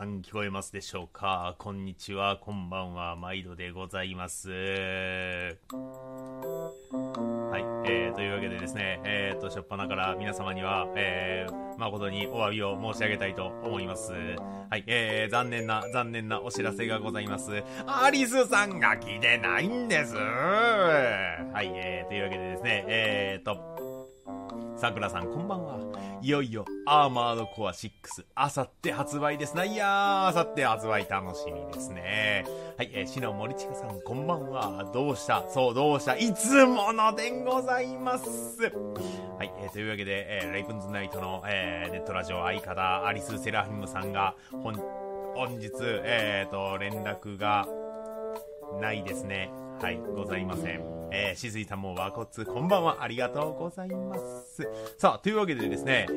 さん聞こえますでしょうか。こんにちは、こんばんは、毎度でございます。はい、というわけでですね、初っ端から皆様には、誠にお詫びを申し上げたいと思います。はい、残念なお知らせがございます。アリスさんが来てないんです。はい、というわけでですね、さくらさんこんばんは。いよいよアーマードコア6あさって発売ですな。いやー、あさって発売楽しみですね。はい、篠森千佳さんこんばんは。どうしたいつものでございます。はい、というわけで、レイブンズナイトの、ネットラジオ相方アリス・セラフィムさんが本日連絡がないですね。はい、ございません。しずいさんも和骨こんばんは、ありがとうございます。さあ、というわけでですね、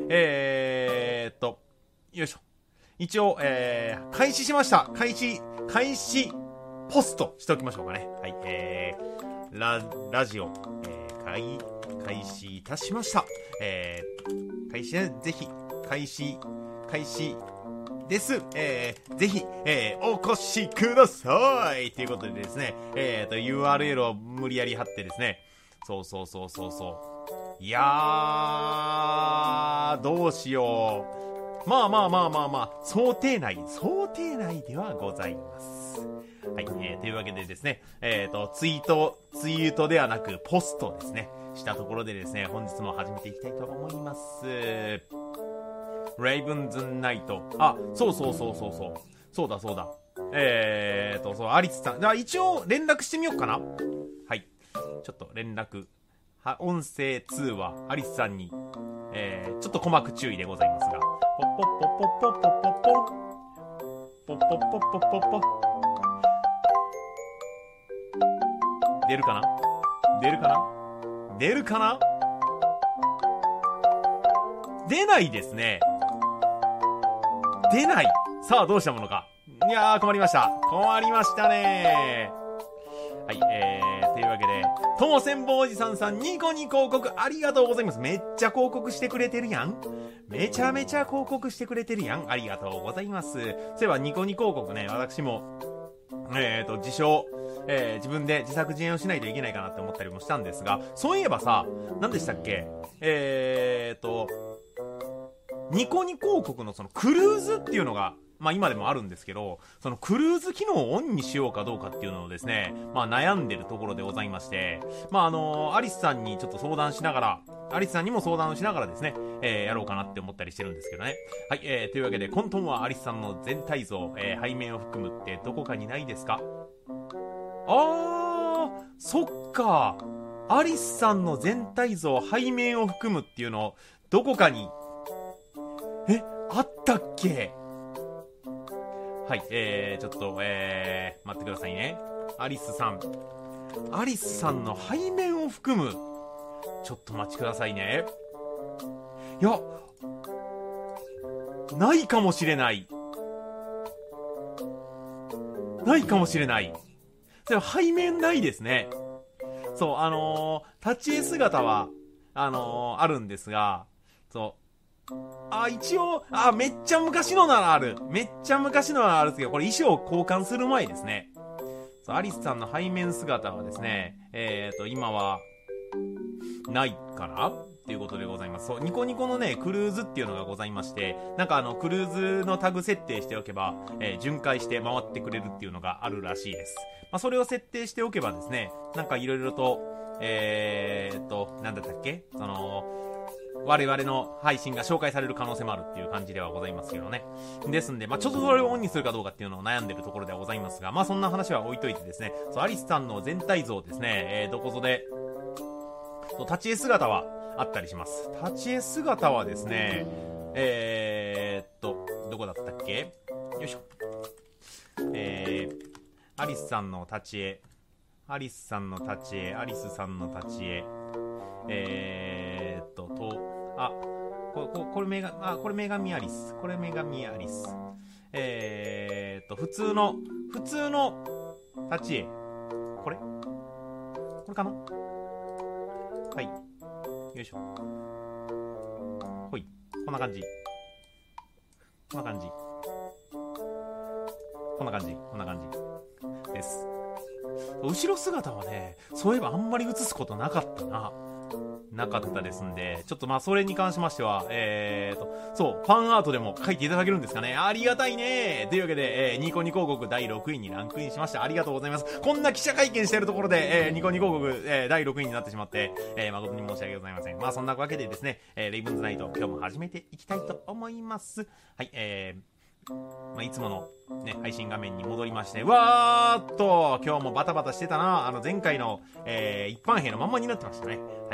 よいしょ。一応、開始しました。開始ポストしておきましょうかね。はい、ラジオ、開始いたしました。ぜひ、開始です。ぜひ、お越しくださいということでですね、URL を無理やり貼ってですね、そう。いやー、どうしよう。まあ、想定内ではございます。はい、というわけでですね、ツイートではなく、ポストですね、したところでですね、本日も始めていきたいと思います。レイブンズナイト。あ、そうだ。アリスさん。一応連絡してみようかな。はい。ちょっと連絡。音声通話、アリスさんに、ちょっと鼓膜注意でございますが。ポッポッポッポッポッポッポッポッポッポッポッポッポッポッポッポッ。出るかな。出ないですね。出ない。さあ、どうしたものか。いやー、困りましたね。はい、というわけで、ともせんぼうおじさんニコニコ広告ありがとうございます。めっちゃ広告してくれてるやん。めちゃめちゃ広告してくれてるやん。ありがとうございます。そういえばニコニコ広告ね、私も、自称、自分で自作自演をしないといけないかなって思ったりもしたんですが、そういえばさ、何でしたっけ、ニコニコ広告のそのクルーズっていうのが、まあ今でもあるんですけど、そのクルーズ機能をオンにしようかどうかっていうのをですね、まあ悩んでるところでございまして、まあアリスさんにちょっと相談しながら、アリスさんにも相談をしながらですね、やろうかなって思ったりしてるんですけどね。はい、というわけで、混沌はアリスさんの全体像、背面を含むってどこかにないですか？そっか。アリスさんの全体像、背面を含むっていうのを、どこかに、あったっけ？はい、ちょっと、待ってくださいね。アリスさんの背面を含む。ちょっとお待ちくださいね。いや、ないかもしれない。でも背面ないですね。そう、立ち絵姿は、あるんですが、そう、一応、めっちゃ昔のならあるんですけど、これ衣装を交換する前ですね。そう、アリスさんの背面姿はですね、今は、ないかなっていうことでございます。そう、ニコニコのね、クルーズっていうのがございまして、なんかクルーズのタグ設定しておけば、巡回して回ってくれるっていうのがあるらしいです。まあ、それを設定しておけばですね、なんかいろいろと、なんだったっけ？我々の配信が紹介される可能性もあるっていう感じではございますけどね。ですんで、まあちょっとそれをオンにするかどうかっていうのを悩んでるところではございますが、まあそんな話は置いといてですね、そう、アリスさんの全体像ですね、どこぞで、立ち絵姿はあったりします。立ち絵姿はですね、どこだったっけ？よいしょ。アリスさんの立ち絵、アリスさんの立ち絵、これ女神アリス。普通の立ち絵。これかな？はい。よいしょ。ほい。こんな感じ。 こんな感じです。後ろ姿はね、そういえばあんまり映すことなかったですんで、ちょっとまあそれに関しましては、そう、ファンアートでも書いていただけるんですかね。ありがたいね。というわけで、ニコニコ広告第6位にランクインしました。ありがとうございます。こんな記者会見してるところで、ニコニコ広告、第6位になってしまって、誠に申し訳ございません。まあそんなわけでですね、レイブンズナイト、今日も始めていきたいと思います。はい、いつものね、配信画面に戻りまして、わーっと、今日もバタバタしてたな。前回の、一般兵のまんまになってましたね。はい、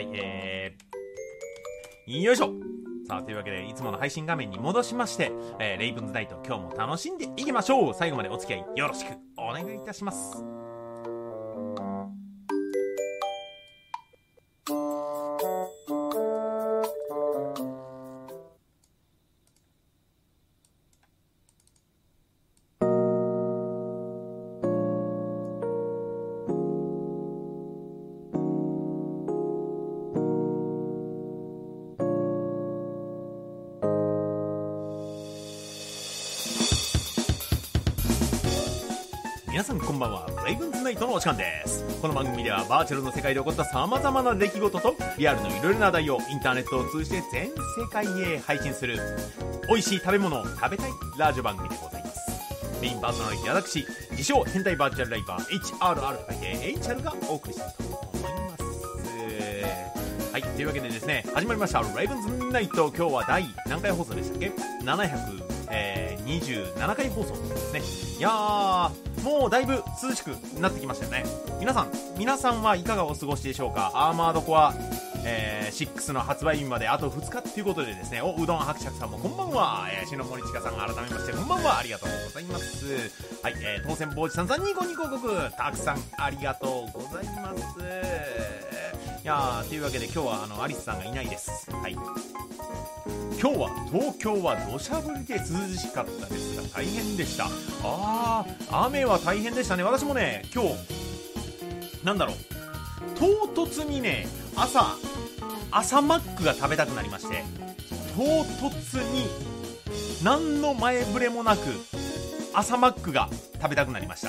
よいしょ。さあ、というわけで、いつもの配信画面に戻しまして、レイブンズナイト、今日も楽しんでいきましょう。最後までお付き合いよろしくお願いいたします。皆さんこんばんは。レイブンズナイトのお時間です。この番組ではバーチャルの世界で起こった様々な出来事とリアルのいろいろな題をインターネットを通じて全世界へ配信する美味しい食べ物を食べたいラジオ番組でございます。メインパーソナリティ私、自称変態バーチャルライバー HRR×HR がお送りしたいと思います。はい、というわけでですね、始まりましたレイブンズナイト。今日は第何回放送でしたっけ？727回放送ですね。いやー、もうだいぶ涼しくなってきましたよね。皆さんはいかがお過ごしでしょうか？アーマードコア、6の発売日まであと2日ということでですね、うどん伯爵さんもこんばんは。篠森千佳さん改めましてこんばんは。ありがとうございます。はい、当選坊主さんニコニコ国たくさんありがとうございます。いやー、というわけで今日はアリスさんがいないです。はい。今日は東京は土砂降りで涼しかったですが大変でした。雨は大変でしたね。私もね、今日唐突にね、朝マックが食べたくなりまして、唐突に何の前触れもなく朝マックが食べたくなりました。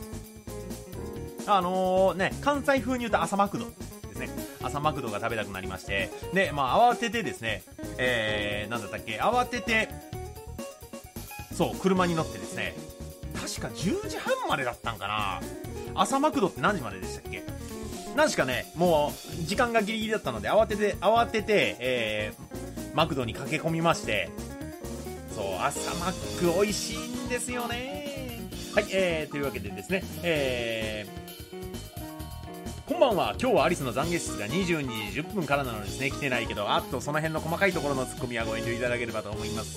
関西風に言うと朝マクドですね。朝マクドが食べたくなりまして、で、慌ててですね、慌てて、そう、車に乗ってですね、確か10時半までだったんかな。朝マクドって何時まででしたっけ？何しかね、もう時間がギリギリだったので慌てて、マクドに駆け込みまして、そう、朝マック美味しいんですよね。はい、というわけでですね、こんばんは。今日はアリスの懺悔室が22時10分からなのですね。来てないけど、その辺の細かいところのツッコミはご遠慮いただければと思います。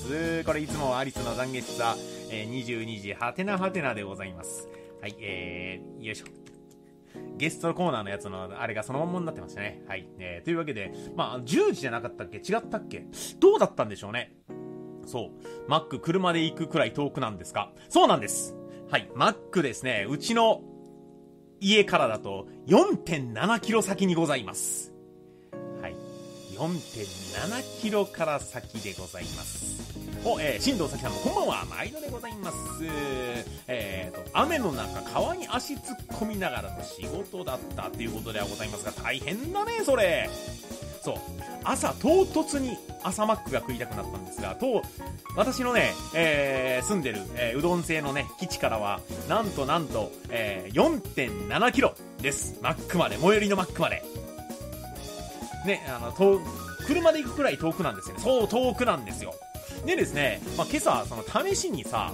これいつもアリスの懺悔室は、22時はてなはてなでございます。はい、よいしょ。ゲストコーナーのやつのあれがそのままになってましたね。はい、というわけで、10時じゃなかったっけ？違ったっけ？どうだったんでしょうね。そう、マック車で行くくらい遠くなんですか？そうなんです。はい、マックですね。うちの家からだと 4.7 キロ先にございます。はい、4.7 キロから先でございます。新藤咲さんもこんばんは。毎度でございます。雨の中川に足突っ込みながらの仕事だったということではございますが、大変だねそれ。そう、唐突に朝マックが食いたくなったんですが、私のね、住んでる、うどん製のね基地からはなんと、4.7 キロです。マックまで、最寄りのマックまでね、車で行くくらい遠くなんですよね。そう、遠くなんですよ。でですね、今朝試しにさ、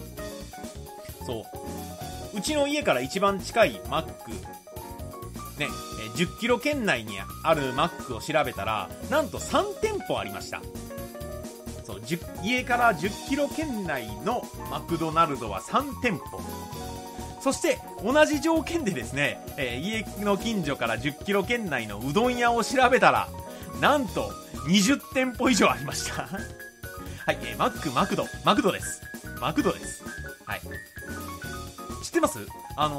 そう、うちの家から一番近いマックね、10キロ圏内にあるマックを調べたら、なんと3店舗ありました。そう、家から10キロ圏内のマクドナルドは3店舗。そして同じ条件でですね、家の近所から10キロ圏内のうどん屋を調べたら、なんと20店舗以上ありましたはい、マクドです。マクドです。はい、知ってます？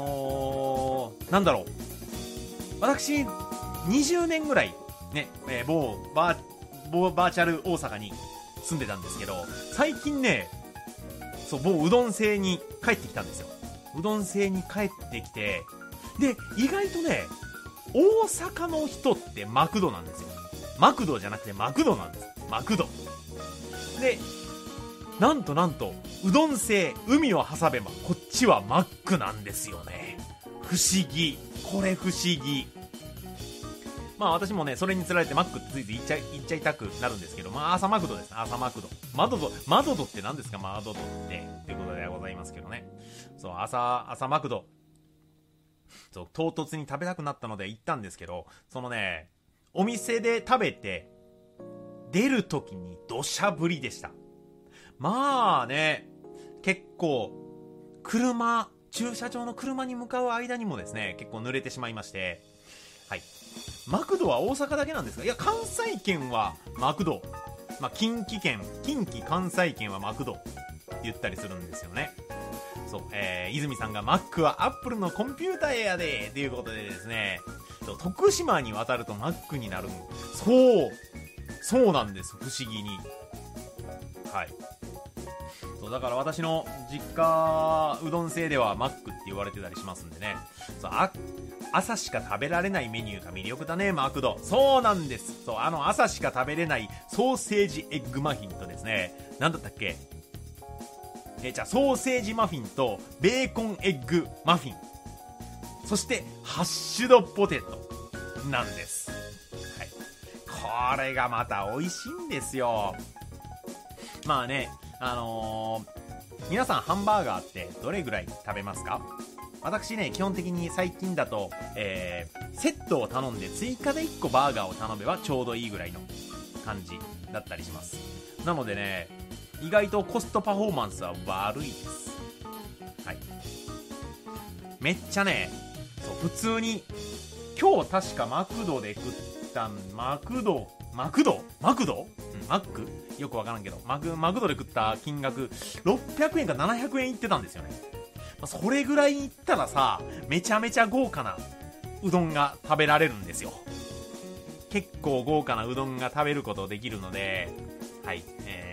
私20年ぐらいね、某バーチャル大阪に住んでたんですけど、最近ね、そう、某うどん製に帰ってきたんですよ。 うどん製に帰ってきて、で、意外とね、大阪の人ってマクドなんですよ。マクドじゃなくてマクドなんです。マクド。で、なんと、うどん製、海を挟めば、こっちはマックなんですよね。不思議。これ不思議。まあ私もね、それにつられてマックってついて言っちゃいたくなるんですけど、まあ朝マクドですね、朝マクド。マドドって何ですか、マドドって。ということでございますけどね。そう、朝マクド。そう、唐突に食べたくなったので行ったんですけど、そのね、お店で食べて、出る時に土砂降りでした。まあね、結構、駐車場の車に向かう間にもですね、結構濡れてしまいまして、はい。マクドは大阪だけなんですか？いや、関西圏はマクド。まあ、近畿関西圏はマクドって言ったりするんですよね。そう、泉さんがマックはアップルのコンピューターやでっていうことでですね、徳島に渡るとマックになる。そうなんです、不思議に。はい。そう、だから私の実家、うどん製ではマックって言われてたりしますんでね。そう、朝しか食べられないメニューが魅力だね、マクド。そうなんです。そう、朝しか食べれないソーセージエッグマフィンとですね、なんだったっけ？じゃあソーセージマフィンとベーコンエッグマフィン。そしてハッシュドポテトなんです。はい。これがまた美味しいんですよ。まあね、皆さんハンバーガーってどれぐらい食べますか？私ね、基本的に最近だと、セットを頼んで追加で1個バーガーを頼めばちょうどいいぐらいの感じだったりします。なのでね、意外とコストパフォーマンスは悪いです。はい。めっちゃね、そう、普通に、今日確かマクドで食ったマクドマックよくわからんけど、マクドで食った金額、600円か700円いってたんですよね。それぐらいいったらさ、めちゃめちゃ豪華なうどんが食べられるんですよ。結構豪華なうどんが食べることできるので、はい。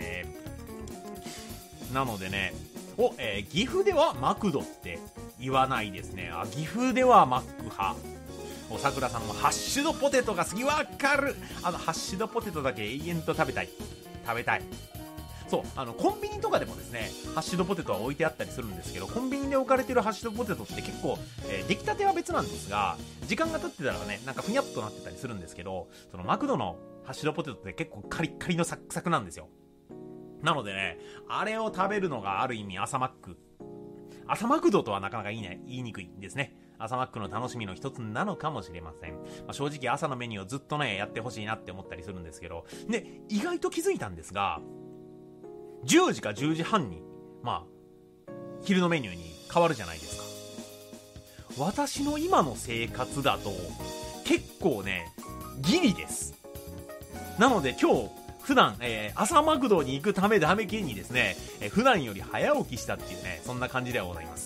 なのでね、岐阜ではマクドって言わないですね。岐阜ではマック派。桜さんもハッシュドポテトが好き。わかる。ハッシュドポテトだけ永遠と食べたい。そう、コンビニとかでもですね、ハッシュドポテトは置いてあったりするんですけど、コンビニで置かれてるハッシュドポテトって結構、出来たては別なんですが、時間が経ってたらね、なんかふにゃっとなってたりするんですけど、そのマクドのハッシュドポテトって結構カリッカリのサクサクなんですよ。なのでね、あれを食べるのがある意味朝マクドとはなかなか言いにくいんですね。朝マックの楽しみの一つなのかもしれません。正直朝のメニューをずっとね、やってほしいなって思ったりするんですけど、で、意外と気づいたんですが、10時か10時半に、昼のメニューに変わるじゃないですか。私の今の生活だと、結構ね、ギリです。なので今日、普段、朝マクドに行くためにですね、普段より早起きしたっていうね、そんな感じではございます。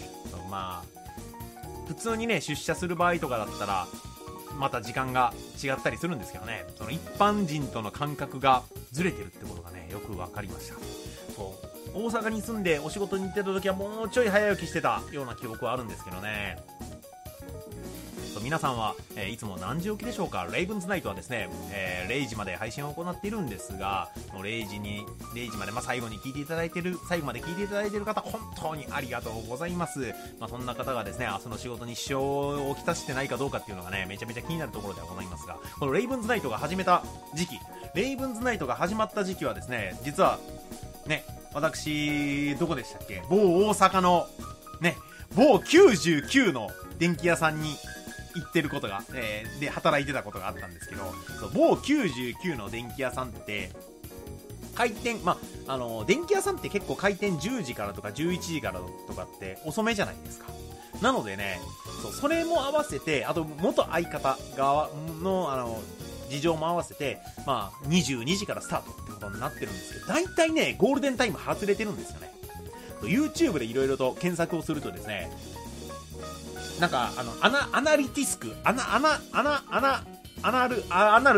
普通にね、出社する場合とかだったら、また時間が違ったりするんですけどね、その一般人との感覚がずれてるってことがね、よく分かりました。そう、大阪に住んでお仕事に行ってた時はもうちょい早起きしてたような記憶はあるんですけどね。皆さんは、いつも何時起きでしょうか。レイブンズナイトはですね、0時まで配信を行っているんですが、0時まで、最後まで聞いていただいている方、本当にありがとうございます。そんな方がですね、明日の仕事に支障をきたしてないかどうかっていうのがね、めちゃめちゃ気になるところではございますが、このレイブンズナイトが始まった時期はですね、実はね、私どこでしたっけ、某大阪のね、某99の電気屋さんに行ってることが、で働いてたことがあったんですけど、某99の電気屋さんって開店、電気屋さんって結構開店10時からとか11時からとかって遅めじゃないですか。なのでね、それも合わせて、あと元相方側の事情も合わせて、22時からスタートってことになってるんですけど、大体ね、ゴールデンタイム外れてるんですよね。YouTube でいろいろと検索をするとですね、なんかアナリティスク、 アナリテ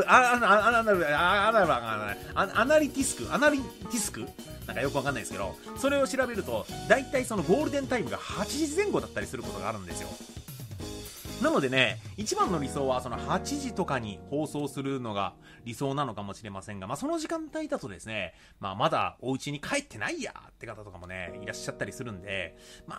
ィスクなんかよくわかんないですけど、それを調べると、だいたいそのゴールデンタイムが8時前後だったりすることがあるんですよ。なのでね、一番の理想はその8時とかに放送するのが理想なのかもしれませんが、その時間帯だとですね、まだお家に帰ってないやって方とかもね、いらっしゃったりするんで、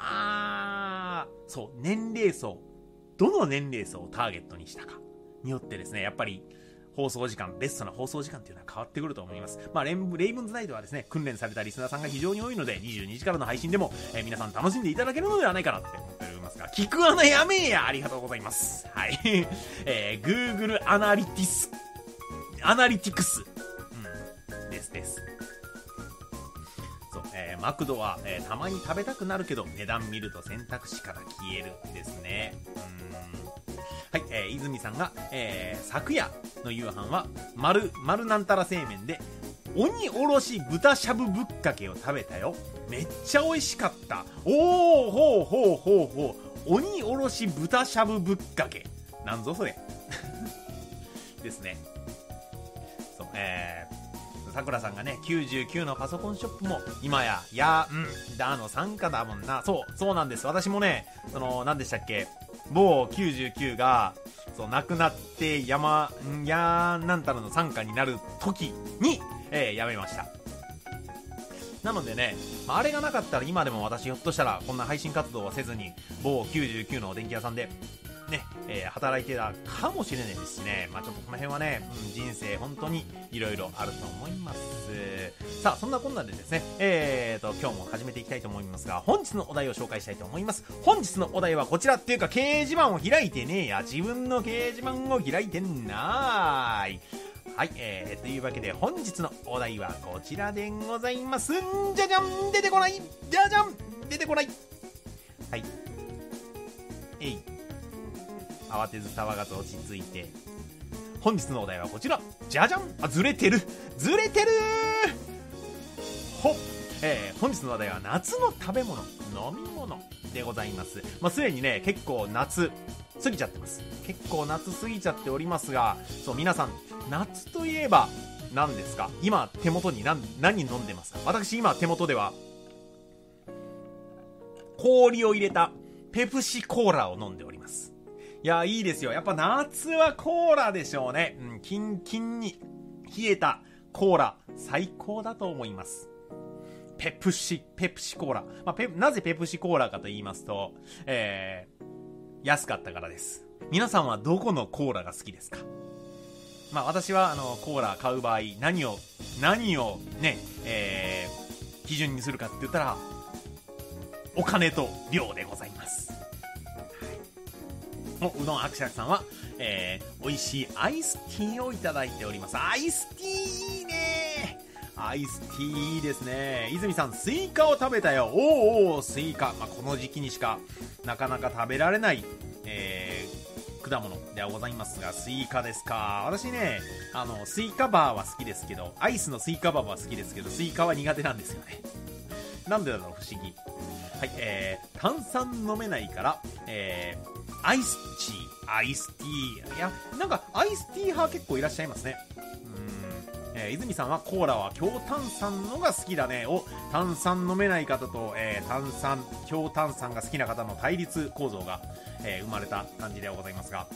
そう、年齢層、どの年齢層をターゲットにしたかによってですね、やっぱり放送時間、ベストな放送時間っていうのは変わってくると思います。レイブンズナイトはですね、訓練されたリスナーさんが非常に多いので、22時からの配信でも、皆さん楽しんでいただけるのではないかなって思っておりますが、聞く穴やめえや、ありがとうございます。はい。Google アナリティクス。です。そう、マクドは、たまに食べたくなるけど、値段見ると選択肢から消えるですね。はい、泉さんが、昨夜の夕飯は、丸なんたら製麺で、鬼おろし豚しゃぶぶっかけを食べたよ。めっちゃ美味しかった。ほう。鬼おろし豚しゃぶぶっかけ。なんぞそれ。ですね。そう、さくらさんがね、99のパソコンショップも、今や、参加だもんな。そうなんです。私もね、何でしたっけ、某99が、そう、亡くなって、なんたらの傘下になる時に、辞めました。なのでね、あれがなかったら今でも私ひょっとしたらこんな配信活動はせずに、某99の電気屋さんで、ね、働いてたかもしれないですしね。ちょっとこの辺はね、人生本当にいろいろあると思います。さあ、そんなこんなでですね、今日も始めていきたいと思いますが、本日のお題を紹介したいと思います。本日のお題はこちらっていうか、掲示板を開いてねえや。自分の掲示板を開いてなーい。はい、というわけで本日のお題はこちらでございます。じゃじゃん、出てこない。じゃじゃん、出てこない。はい。慌てず騒がず落ち着いて。本日のお題はこちら。じゃじゃん。ずれてるほ、本日のお題は夏の食べ物、飲み物でございます。すでにね、結構夏過ぎちゃってます。結構夏過ぎちゃっておりますが、そう、皆さん、夏といえば何ですか？今手元に何飲んでますか？私今手元では、氷を入れたペプシコーラを飲んでおります。いや、いいですよ。やっぱ夏はコーラでしょうね。キンキンに冷えたコーラ、最高だと思います。ペプシコーラ。なぜペプシコーラかと言いますと、安かったからです。皆さんはどこのコーラが好きですか？私はコーラ買う場合、何をね、基準にするかって言ったら、お金と量でございます。うどんアクシャクさんは、美味しいアイスティーをいただいております。アイスティーいいね。アイスティーいいですね。泉さん、スイカを食べたよ。スイカ。この時期にしかなかなか食べられない、果物ではございますが、スイカですか。私ね、スイカバーは好きですけど、アイスのスイカバーは好きですけど、スイカは苦手なんですよね。なんでだろう、不思議。はい、炭酸飲めないから、アイスティー。いや、なんかアイスティー派結構いらっしゃいますね。泉さんはコーラは強炭酸のが好きだね。炭酸飲めない方と、強炭酸が好きな方の対立構造が、生まれた感じではございますが。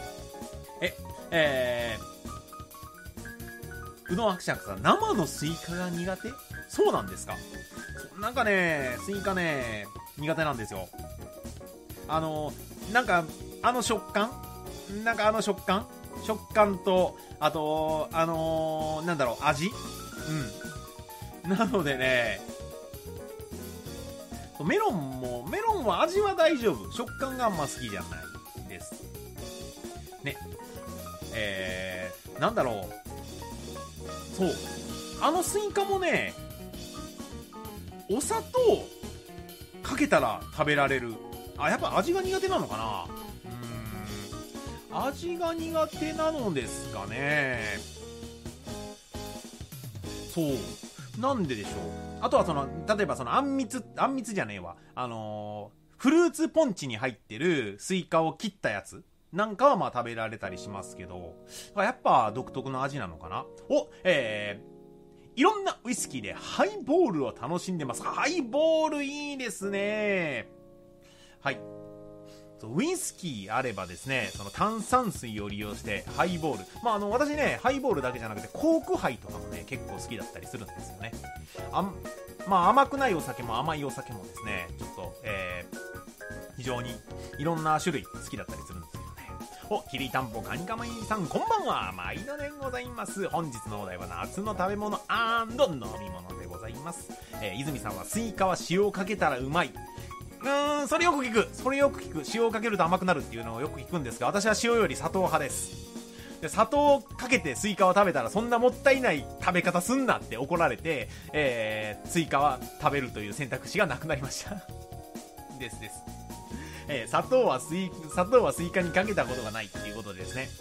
うどん伯爵さん、生のスイカが苦手？そうなんですか？なんかね、スイカね、苦手なんですよ。なんか、食感と、あと、なんだろう、味？なのでね、メロンは味は大丈夫。食感があんま好きじゃないです。ね。なんだろう。そう。スイカもね、お砂糖かけたら食べられる。やっぱ味が苦手なのかな。味が苦手なのですかね。そう。なんででしょう。あとは例えばあんみつじゃねえわ。フルーツポンチに入ってるスイカを切ったやつ。 なんかはまあ食べられたりしますけど、やっぱ独特の味なのかな。いろんなウイスキーでハイボールを楽しんでます。ハイボールいいですね。はい。ウイスキーあればですね、その炭酸水を利用してハイボール。私ね、ハイボールだけじゃなくて、コークハイとかもね、結構好きだったりするんですよね。甘くないお酒も甘いお酒もですね、ちょっと、非常にいろんな種類好きだったりするんですよね。きりたんぽかにかまいさん、こんばんは。毎度でございます。本日のお題は夏の食べ物&飲み物でございます。泉さんはスイカは塩をかけたらうまい。それよく聞く。塩をかけると甘くなるっていうのをよく聞くんですが、私は塩より砂糖派です。で、砂糖をかけてスイカを食べたらそんなもったいない食べ方すんなって怒られて、スイカは食べるという選択肢がなくなりました。です。砂糖はスイカにかけたことがないっていうことですね。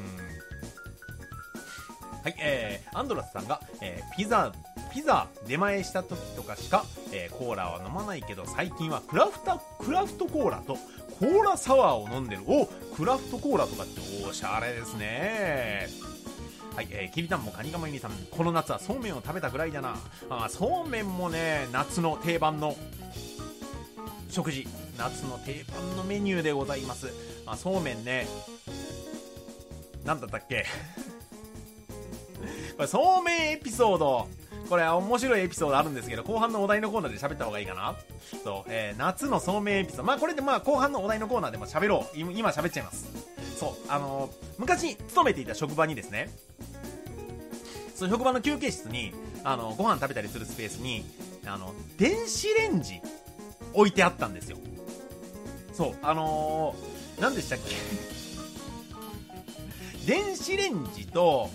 はい、アンドラスさんが、ピザ出前した時とかしか、コーラは飲まないけど、最近はクラフトコーラとコーラサワーを飲んでる。クラフトコーラとかっておしゃれですね。はい、きりたんもかにかまいにさん、この夏はそうめんを食べたぐらいだな。そうめんもね、夏の定番の食事、夏の定番のメニューでございます。そうめんね、なんだったっけこれそうめんエピソード、これ面白いエピソードあるんですけど、後半のお題のコーナーで喋った方がいいかな。そう、夏のそうめんエピソード、これで後半のお題のコーナーでも喋ろう。今喋っちゃいます。そう、昔勤めていた職場にですね、その職場の休憩室にご飯食べたりするスペースに電子レンジ置いてあったんですよ。そう、何でしたっけ電子レンジと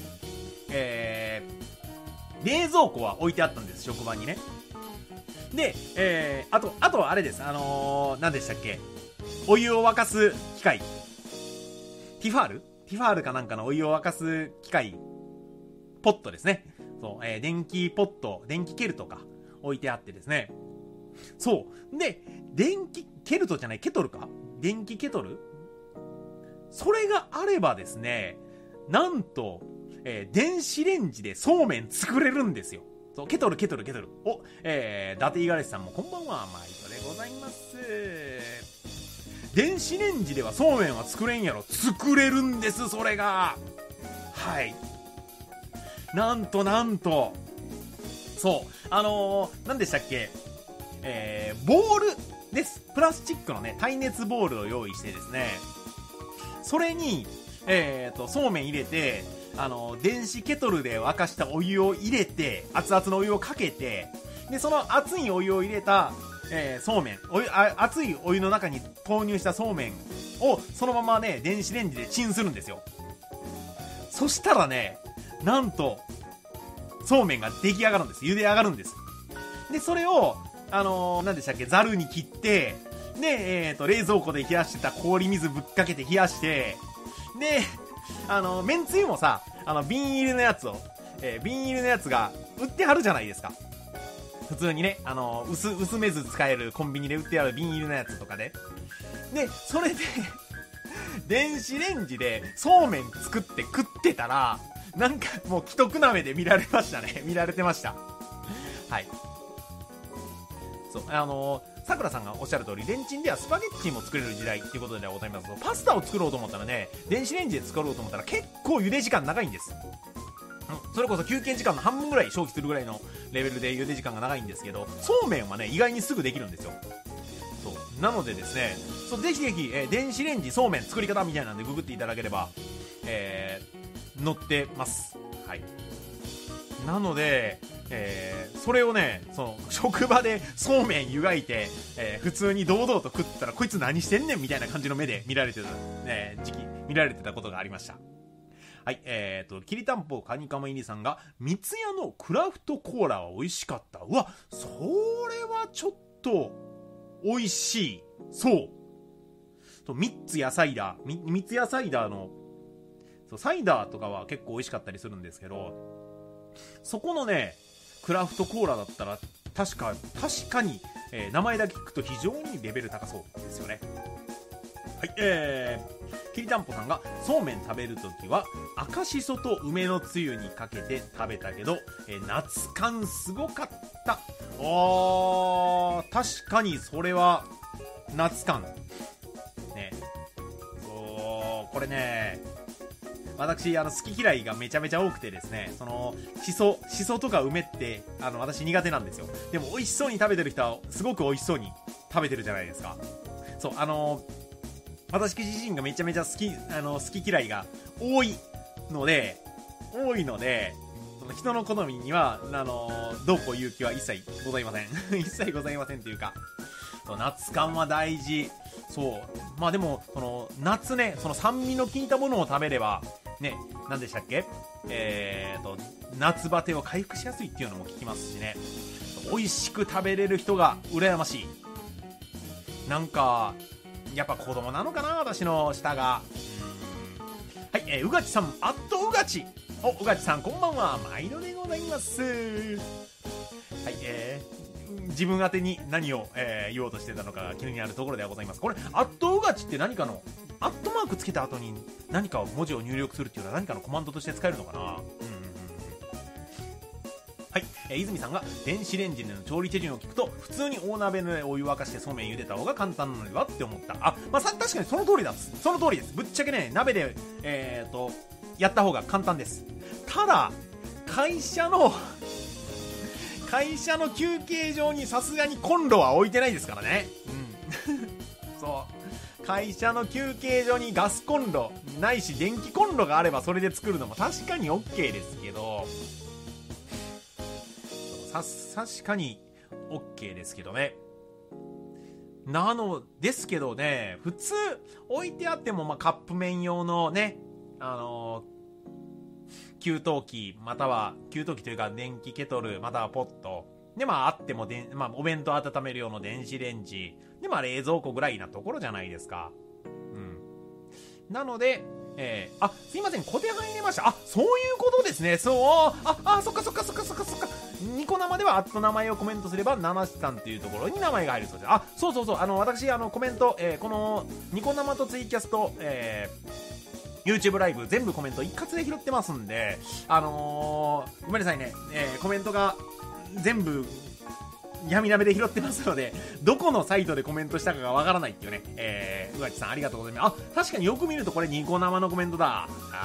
冷蔵庫は置いてあったんです、職場にね。で、あとはあれです。何でしたっけ、お湯を沸かす機械、ティファールかなんかのお湯を沸かす機械、ポットですね。そう、電気ポット、電気ケルトか置いてあってですね。そうで、電気ケルトじゃない、ケトルか、電気ケトル、それがあればですね、なんと電子レンジでそうめん作れるんですよ。そう、ケトル。伊達五十嵐さんもこんばんは、毎度でございます。電子レンジではそうめんは作れんやろ。作れるんです、それが。はい。なんと。そう、何でしたっけ、ボールです。プラスチックのね、耐熱ボールを用意してですね、それに、そうめん入れて、電子ケトルで沸かしたお湯を入れて、熱々のお湯をかけて、で、その熱いお湯を入れた、そうめん、熱いお湯の中に投入したそうめんを、そのままね、電子レンジでチンするんですよ。そしたらね、なんと、そうめんが出来上がるんです。茹で上がるんです。で、それを、何でしたっけ、ザルに切って、で、冷蔵庫で冷やしてた氷水ぶっかけて冷やして、で、めんつゆもさ、瓶入りのやつが売ってはるじゃないですか。普通にね、薄めず使えるコンビニで売ってある瓶入りのやつとかで。で、それで、電子レンジでそうめん作って食ってたら、なんかもう既得な目で見られてました。はい。そう、さくらさんがおっしゃる通り、レンチンではスパゲッティも作れる時代っていうことでございます。パスタを作ろうと思ったらね、電子レンジで作ろうと思ったら結構茹で時間長いんです。それこそ休憩時間の半分ぐらい消費するぐらいのレベルで茹で時間が長いんですけど、そうめんはね、意外にすぐできるんですよ。そう。なのでですね、ぜひ、電子レンジそうめん作り方みたいなんでググっていただければ、載ってます。はい。なので、それをね、その職場でそうめん湯がいて、普通に堂々と食ったら、こいつ何してんねんみたいな感じの目で見られてたことがありました。はい、きりたんぽかにかまいりさんが、三ツ矢のクラフトコーラは美味しかった。うわ、それはちょっと美味しい。そう三ツ矢サイダーの、そう、サイダーとかは結構美味しかったりするんですけど、そこのね、クラフトコーラだったら確かに、名前だけ聞くと非常にレベル高そうですよね。 はい、きりたんぽさんがそうめん食べるときは赤しそと梅のつゆにかけて食べたけど、夏感すごかった。確かにそれは夏感ね。そうこれね、私好き嫌いがめちゃめちゃ多くてですね、そのしそとか梅って私苦手なんですよ。でも美味しそうに食べてる人はすごく美味しそうに食べてるじゃないですか。そう私自身がめちゃめちゃ好き嫌いが多いので、その人の好みにはどうこう言う気は一切ございません一切ございませんっていうか、そう夏感は大事。そうまあでもその夏ね、その酸味の効いたものを食べればね、何でしたっけ、夏バテを回復しやすいっていうのも聞きますしね。美味しく食べれる人が羨ましい。なんかやっぱ子供なのかな、私の舌が。はい、うがちさん、うがちさんこんばんは、毎度でございます。はい、自分宛てに何を、言おうとしてたのかが気になるところではございます。これうがちって何かのアットマークつけた後に何か文字を入力するっていうのは何かのコマンドとして使えるのかな。はい、泉さんが電子レンジでの調理手順を聞くと普通に大鍋のお湯を沸かしてそうめん茹でた方が簡単なのではって思った。確かにその通りです。ぶっちゃけね、鍋でやった方が簡単です。ただ会社の休憩所にさすがにコンロは置いてないですからね。そう会社の休憩所にガスコンロないし電気コンロがあればそれで作るのも確かに OK ですけど、確かに OK ですけどね。ですけどね、普通置いてあってもカップ麺用のね、給湯器または給湯器というか電気ケトルまたはポットであってもお弁当温める用の電子レンジで冷蔵庫ぐらいなところじゃないですか。なので、すいません、小手入れました。そういうことですね。そっか。ニコ生では名前をコメントすれば七七さんっていうところに名前が入るそうです。そう私コメント、このニコ生とツイキャスとYouTube ライブ全部コメント一括で拾ってますんで、ごめんなさいね、コメントが全部闇鍋で拾ってますので、どこのサイトでコメントしたかがわからないっていうね。うがちさんありがとうございます。確かによく見るとこれニコ生のコメントだ。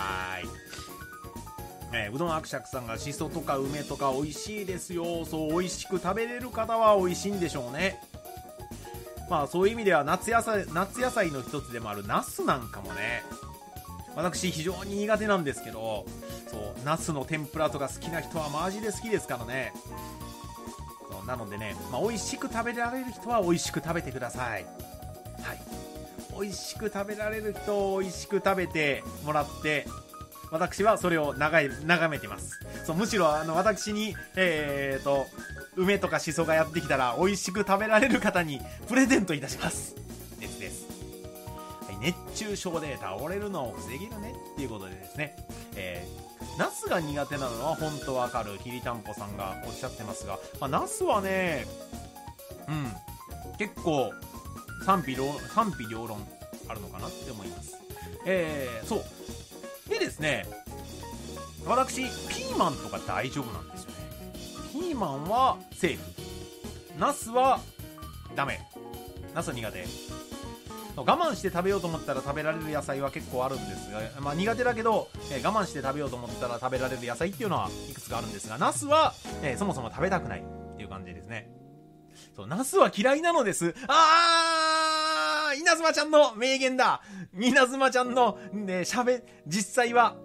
うどんあくしゃくさんがしそとか梅とか美味しいですよ。そう美味しく食べれる方は美味しいんでしょうね。そういう意味では夏野菜の一つでもあるナスなんかもね、私非常に苦手なんですけど、そうナスの天ぷらとか好きな人はマジで好きですからね。そうなのでね、美味しく食べられる人は美味しく食べてください。はい、美味しく食べられる人を美味しく食べてもらって、私はそれを眺めてます。むしろ私に梅とかしそがやってきたら美味しく食べられる方にプレゼントいたしますです。熱中症で倒れるのを防げるねっていうことでですね、ナスが苦手なのは本当わかる、きりたんぽさんがおっしゃってますが、ナスはね、結構賛否両論あるのかなって思います。そうでですね、私ピーマンとか大丈夫なんですよね。ピーマンはセーフ、ナスはダメ、ナス苦手。我慢して食べようと思ったら食べられる野菜は結構あるんですが、苦手だけど、我慢して食べようと思ったら食べられる野菜っていうのはいくつかあるんですが、ナスは、そもそも食べたくないっていう感じですね。そうナスは嫌いなのです。稲妻ちゃんの名言だ。稲妻ちゃんの、実際は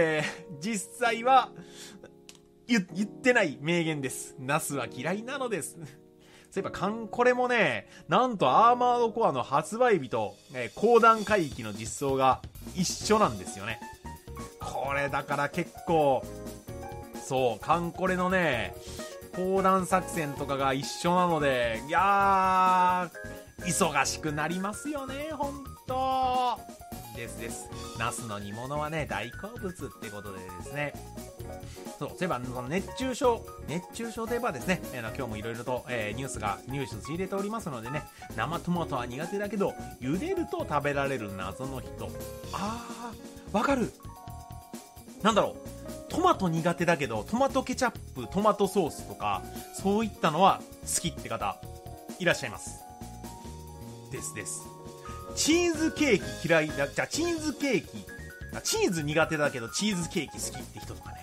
言ってない名言です。ナスは嫌いなのです。そういえばこれもね、なんとアーマードコアの発売日と、高段回帰の実装が一緒なんですよね。これだから結構、そうカンコレのね、高段作戦とかが一緒なので、いやー忙しくなりますよね、ほんとです。ナスの煮物はね大好物ってことでですね、 そういえばその熱中症といえばですね、今日もいろいろと、ニュース仕入れておりますのでね、生トマトは苦手だけど茹でると食べられる謎の人。わかる。なんだろう、トマト苦手だけどトマトケチャップ、トマトソースとかそういったのは好きって方いらっしゃいます。ですチーズケーキ嫌いだ、じゃあチーズケーキ、チーズ苦手だけどチーズケーキ好きって人とかね。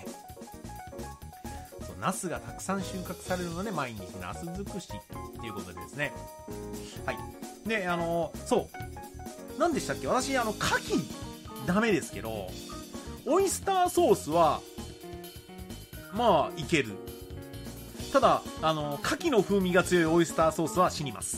ナスがたくさん収穫されるので毎日ナス尽くしっていうことでですね。はい。で、何でしたっけ、私牡蠣ダメですけど、オイスターソースはまあいける。ただ牡蠣の風味が強いオイスターソースは死にます。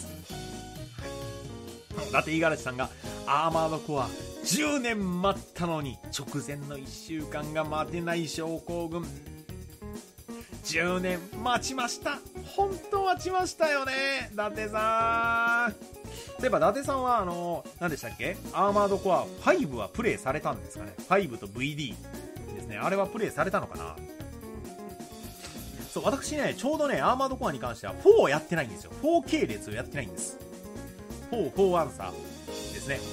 ラテイガラシさんがアーマードコア10年待ったのに直前の1週間が待てない症候群。10年待ちました。本当待ちましたよね、伊達さん。そういえば伊達さんは何でしたっけ、アーマードコア5はプレイされたんですかね。5と VD ですね、あれはプレイされたのかな。そう、私ね、ちょうどねアーマードコアに関しては4をやってないんですよ。4系列をやってないんです。4アンサーですね。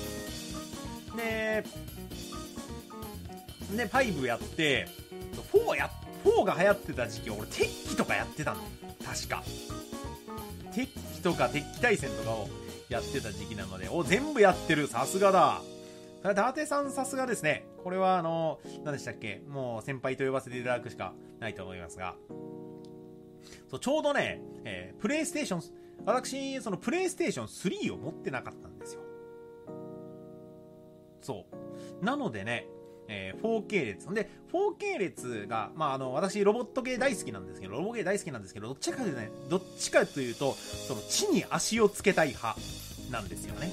で5やって4が流行ってた時期、俺鉄器とかやってたの。確か鉄器とか鉄器対戦とかをやってた時期なので、全部やってる。さすがだ。伊達さんさすがですね。これは何でしたっけ、もう先輩と呼ばせていただくしかないと思いますが、そうちょうどね、プレイステーション、私そのプレイステーション3を持ってなかったんですよ。そうなのでね、4系列で、4系列が、私ロボット系大好きなんですけど、どっちかというとその地に足をつけたい派なんですよね。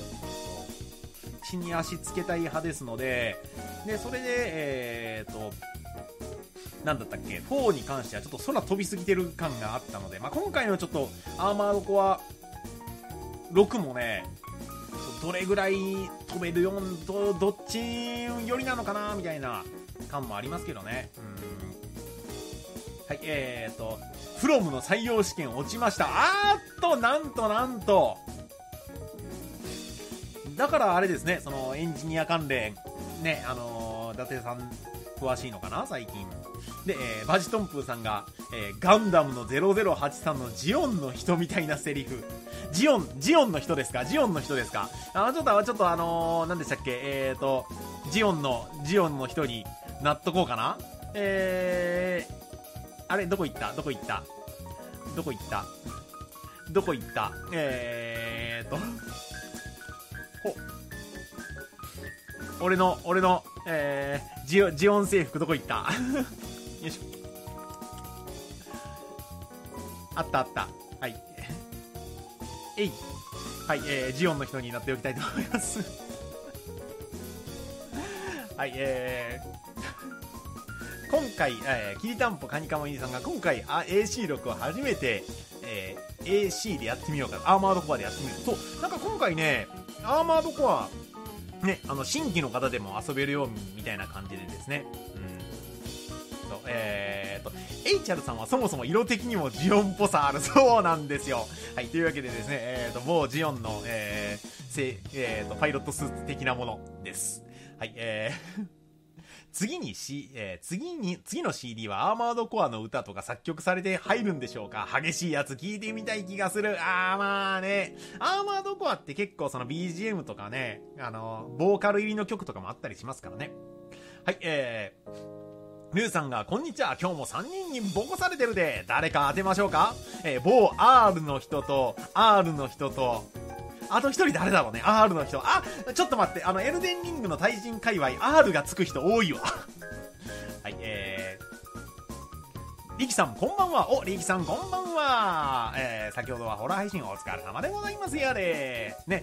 地に足つけたい派ですので、それでなんだったっけ、4に関してはちょっと空飛びすぎてる感があったので、今回のちょっとアーマードコア6もね、どれぐらい飛べるよ、どっち寄りなのかなみたいな感もありますけどね。はい、フロムの採用試験落ちました。なんとだからあれですね、そのエンジニア関連ね、伊達さん詳しいのかな最近で、バジトンプーさんが、ガンダムの0083のジオンの人みたいなセリフ。ジオンの人ですか。ちょっと何でしたっけ、ジオンの人になっとこうかな。あれどこ行った俺のジオン制服どこ行ったよいしょ。あった。はいはい、ジオンの人になっておきたいと思いますはい、今回、きりたんぽカニカマニさんが今回AC6 を初めて、AC でやってみようか、アーマードコアでやってみよう。そうなんか今回ね、アーマードコアね、新規の方でも遊べるよみたいな感じでですね。エイチャルさんはそもそも色的にもジオンっぽさあるそうなんですよ。はい、というわけでですね、某ジオンの、パイロットスーツ的なものです。はい、次の CD はアーマードコアの歌とか作曲されて入るんでしょうか。激しいやつ聞いてみたい気がする。まあね、アーマードコアって結構その BGM とかね、ボーカル入りの曲とかもあったりしますからね。はい、ルーさんがこんにちは、今日も3人にボコされてるで、誰か当てましょうか。某 R の人とあと一人誰だろうね。 R の人、ちょっと待って、エルデンリングの対人界隈 R がつく人多いわはい、リキさんこんばんは。リキさんこんばんは。先ほどはホラー配信お疲れ様でございますやれね。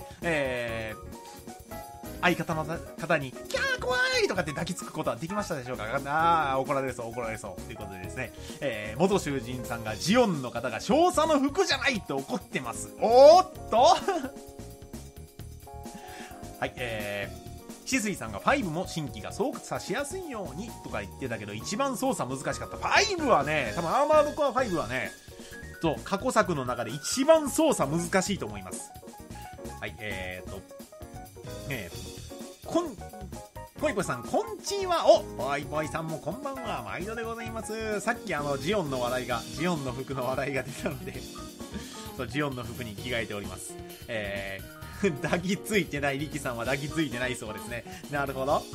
相方の方にキャー怖いとかって抱きつくことはできましたでしょうか。怒られそうということでですね、元囚人さんがジオンの方が少佐の服じゃないと怒ってます。おーっとはい、 シスイさんが5も新規が操作しやすいようにとか言ってたけど、一番操作難しかった。5はね、多分アーマードコア5はね、過去作の中で一番操作難しいと思います。はい、ぽいぽいさん、こんちは。ぽいぽいさんもこんばんは。毎度でございます。さっきジオンの服の笑いが出たのでそう、ジオンの服に着替えております。抱きついてない、リキさんは抱きついてないそうですね。なるほど。はい、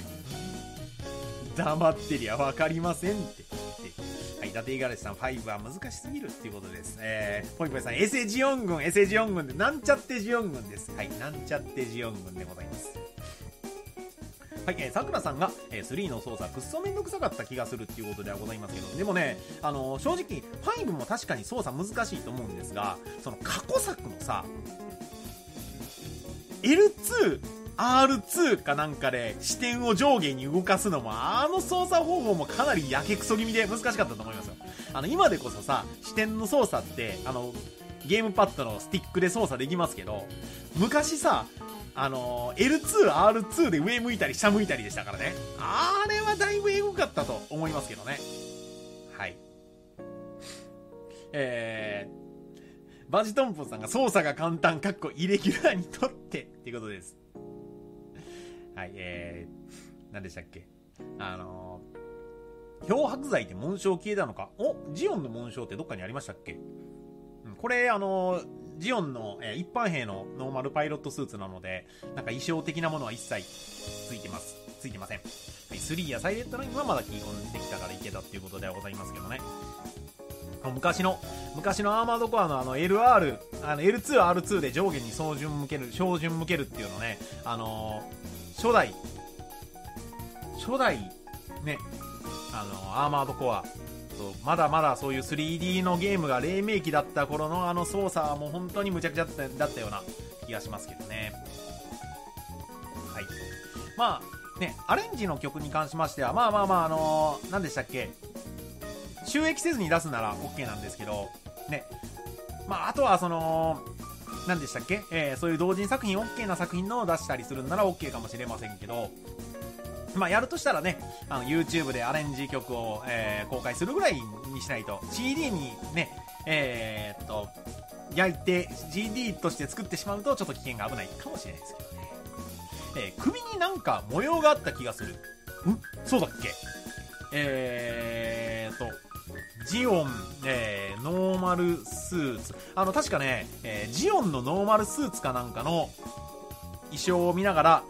黙ってりゃわかりませんって。はい、伊達五十嵐さん、5は難しすぎるっていうことです。ぽいぽいさん、エセジオン軍で、なんちゃってジオン軍です。はい、なんちゃってジオン軍でございます。はい、さくらさんが、3の操作くっそめんどくさかった気がするっていうことではございますけど、でもね、正直5も確かに操作難しいと思うんですが、その過去作のさ L2R2 かなんかで視点を上下に動かすのも、操作方法もかなりやけくそ気味で難しかったと思いますよ。今でこそさ、視点の操作ってゲームパッドのスティックで操作できますけど、昔さL2R2 で上向いたり下向いたりでしたからね。あれはだいぶエグかったと思いますけどね。はい。バジトンポさんが操作が簡単イレギュラーにとってっていうことです。はい、何でしたっけ、漂白剤って紋章消えたのか。ジオンの紋章ってどっかにありましたっけ。これジオンの、一般兵のノーマルパイロットスーツなので、なんか衣装的なものは一切ついてません。はい、3やサイレントラインはまだ切り込んできたからいけたっていうことではございますけどね。昔のアーマードコアのL2R2 で上下に照準向けるっていうのね、初代ね、アーマードコア、まだまだそういう 3D のゲームが黎明期だった頃の操作はもう本当に無茶苦茶だったような気がしますけどね。はい。まあね、アレンジの曲に関しましては、何でしたっけ、収益せずに出すなら OK なんですけどね。あとは何でしたっけ、そういう同人作品 OK な作品のを出したりするんなら OK かもしれませんけど、やるとしたらね、YouTube でアレンジ曲を、公開するぐらいにしないと、 CD にね、焼いて CD として作ってしまうとちょっと危険が危ないかもしれないですけどね。首になんか模様があった気がする。そうだっけ。ジオン、ノーマルスーツ、確かね、ジオンのノーマルスーツかなんかの衣装を見ながら、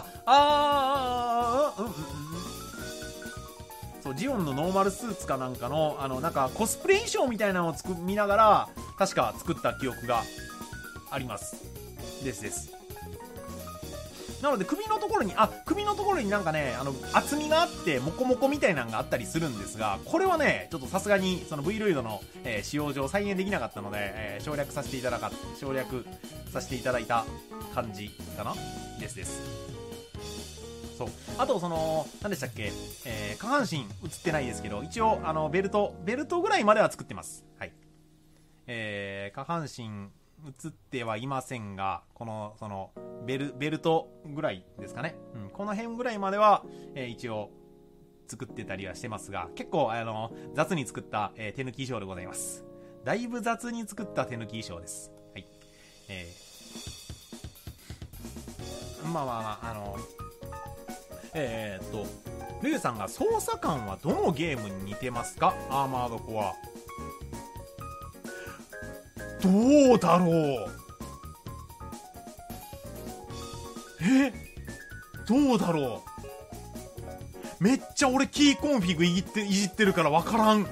そう、ジオンのノーマルスーツかなんかのなんかコスプレ衣装みたいなのを見ながら確か作った記憶がありますです。なので首のところになんかね、厚みがあってモコモコみたいなのがあったりするんですが、これはねちょっとさすがにその V ルイドの、使用上再現できなかったので、省略させていただいた感じかなです。そう、あと何でしたっけ、下半身映ってないですけど、一応ベルトぐらいまでは作ってます。はい。下半身映ってはいませんが、ベルトぐらいですかね。この辺ぐらいまでは、一応作ってたりはしてますが、結構雑に作った、手抜き衣装でございます。だいぶ雑に作った手抜き衣装です。はい。ルーさんが操作感はどのゲームに似てますか？アーマードコア。どうだろう。どうだろう。めっちゃ俺キーコンフィグいじってるからわからん。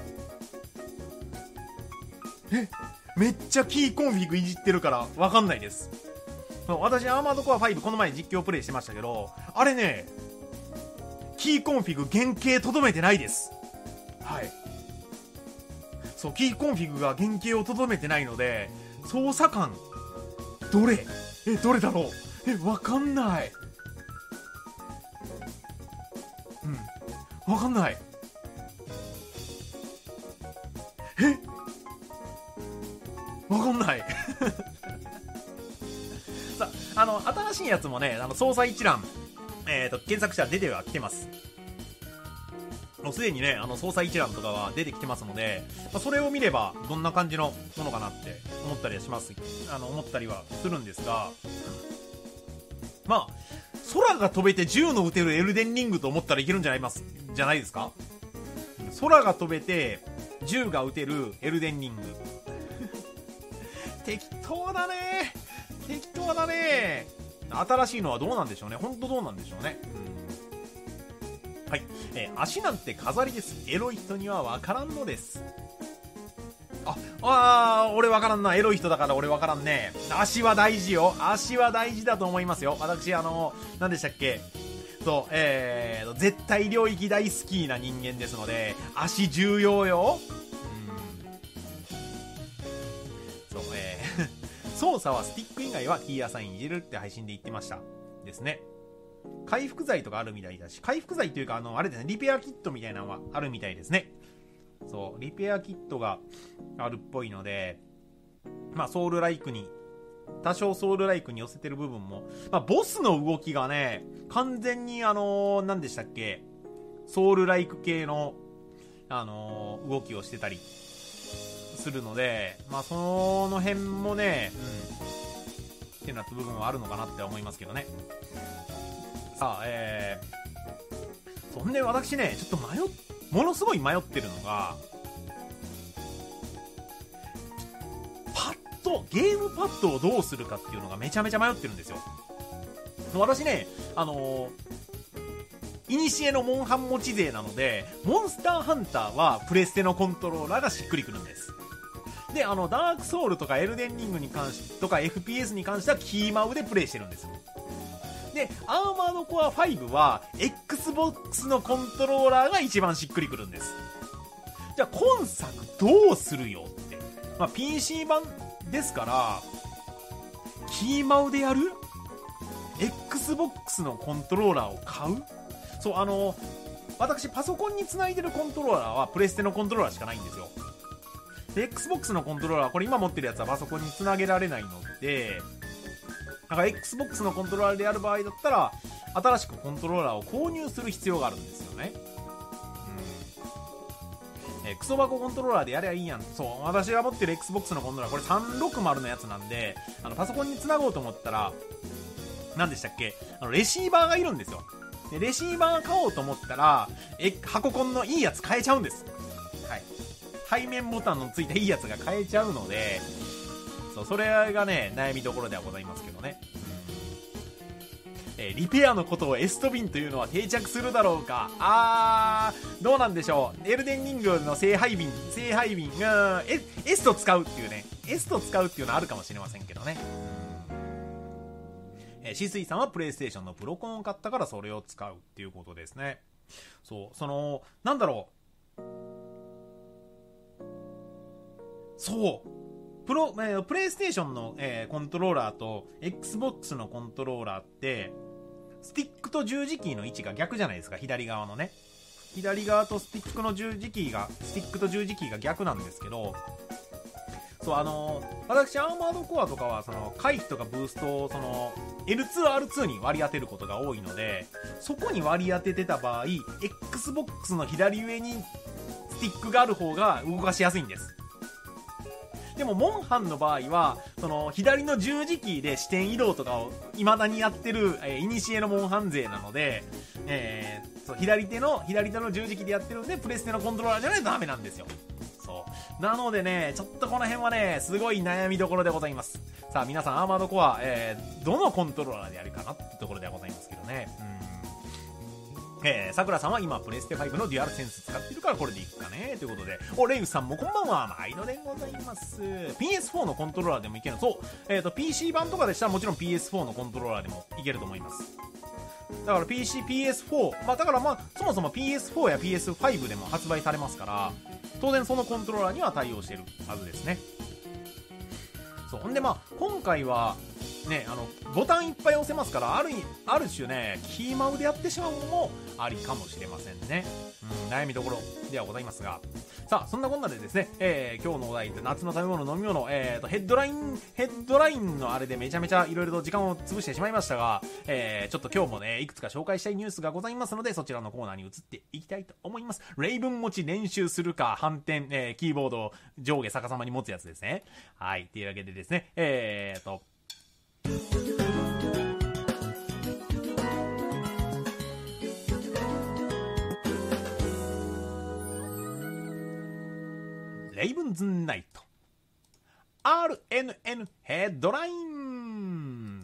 めっちゃキーコンフィグいじってるからわかんないです。私アーマードコア5この前実況プレイしてましたけど、あれね、キーコンフィグ原型とどめてないです。はい。そう、キーコンフィグが原型をとどめてないので、操作感どれだろう。わかんない。わかんない。わかんない。さあ、 新しいやつもね、操作一覧、検索したら出てはきてます。もうすでにね、操作一覧とかは出てきてますので、それを見ればどんな感じのものかなって思ったりはします。思ったりはするんですが、まあ、空が飛べて銃の撃てるエルデンリングと思ったらいけるんじゃないですか？空が飛べて銃が撃てるエルデンリング。適当だね。新しいのはどうなんでしょうね。本当どうなんでしょうね。はい、足なんて飾りです。エロい人には分からんのです。俺分からんな。エロい人だから俺分からんね。足は大事よ。足は大事だと思いますよ。私何でしたっけ、絶対領域大好きな人間ですので、足重要よ。そう、操作はスティック以外はキーアサイン入れるって配信で言ってましたですね。回復剤とかあるみたいだし、回復剤というかあれですね、リペアキットみたいなのはあるみたいですね。そう、リペアキットがあるっぽいので、ソウルライクに多少ソウルライクに寄せてる部分も、ボスの動きがね、完全に何でしたっけ、ソウルライク系の動きをしてたりするので、その辺もね、ってなった部分はあるのかなって思いますけどね。さあ、そんで私ね、ちょっとものすごい迷ってるのが、ゲームパッドをどうするかっていうのがめちゃめちゃ迷ってるんですよ。私ね、いにしえのモンハン持ち勢なので、モンスターハンターはプレステのコントローラーがしっくりくるんです。で、ダークソウルとかエルデンリングに関してとか FPS に関してはキーマウでプレイしてるんです。で、アーマードコア5は Xbox のコントローラーが一番しっくりくるんです。じゃあ今作どうするよって。PC 版ですから、キーマウでやる？ Xbox のコントローラーを買う？そう、私パソコンに繋いでるコントローラーはプレステのコントローラーしかないんですよ。で、Xbox のコントローラー、これ今持ってるやつはパソコンに繋げられないので、Xbox のコントローラーでやる場合だったら、新しくコントローラーを購入する必要があるんですよね。クソ箱コントローラーでやりゃいいやん。そう、私が持ってる Xbox のコントローラー、これ360のやつなんで、パソコンに繋ごうと思ったら、何でしたっけ、レシーバーがいるんですよ。で、レシーバー買おうと思ったら、箱コンのいいやつ買えちゃうんです。はい。背面ボタンのついたいいやつが買えちゃうので、そう、それがね、悩みどころではございますけどね。リペアのことをエストビンというのは定着するだろうか。どうなんでしょう。エルデンリングの聖杯瓶、エスト使うっていうね、エスト使うっていうのはあるかもしれませんけどね。シスイさんはプレイステーションのプロコンを買ったからそれを使うっていうことですね。そう、なんだろう。そう。プレイステーションの、コントローラーと Xbox のコントローラーって、スティックと十字キーの位置が逆じゃないですか、左側のね。左側とスティックと十字キーが逆なんですけど、そう、私、アーマードコアとかは、回避とかブーストを、L2R2 に割り当てることが多いので、そこに割り当ててた場合、Xbox の左上にスティックがある方が動かしやすいんです。でもモンハンの場合は左の十字キーで視点移動とかを未だにやってるいにしえのモンハン勢なので、左手の十字キーでやってるんでプレステのコントローラーじゃないとダメなんですよ。そうなのでね、ちょっとこの辺はねすごい悩みどころでございます。さあ皆さん、アーマードコア、どのコントローラーでやるかなってところではございますけどね。さくらさんは今プレステ5のデュアルセンス使ってるからこれでいくかねということで、レイウさんもこんばんは、毎度でございます。 PS4 のコントローラーでもいける。そう、PC 版とかでしたらもちろん PS4 のコントローラーでもいけると思います。だから PS4、だからそもそも PS4 や PS5 でも発売されますから、当然そのコントローラーには対応してるはずですね。そう。んで今回はね、ボタンいっぱい押せますから、ある種ね、キーマウでやってしまうのもありかもしれませんね。悩みどころではございますが。さあ、そんなこんなでですね、今日のお題で夏の食べ物、飲み物、ヘッドラインのあれでめちゃめちゃいろいろと時間を潰してしまいましたが、ちょっと今日もね、いくつか紹介したいニュースがございますので、そちらのコーナーに移っていきたいと思います。例文持ち練習するか、反転、キーボードを上下逆さまに持つやつですね。はい、というわけでですね、レイブンズナイト RNN ヘッドライン。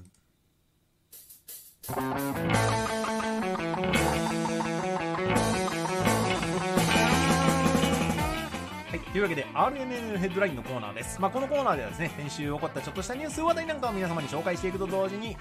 はい、というわけで RNN ヘッドラインのコーナーです。このコーナーではですね、先週起こったちょっとしたニュース話題なんかを皆様に紹介していくと同時に、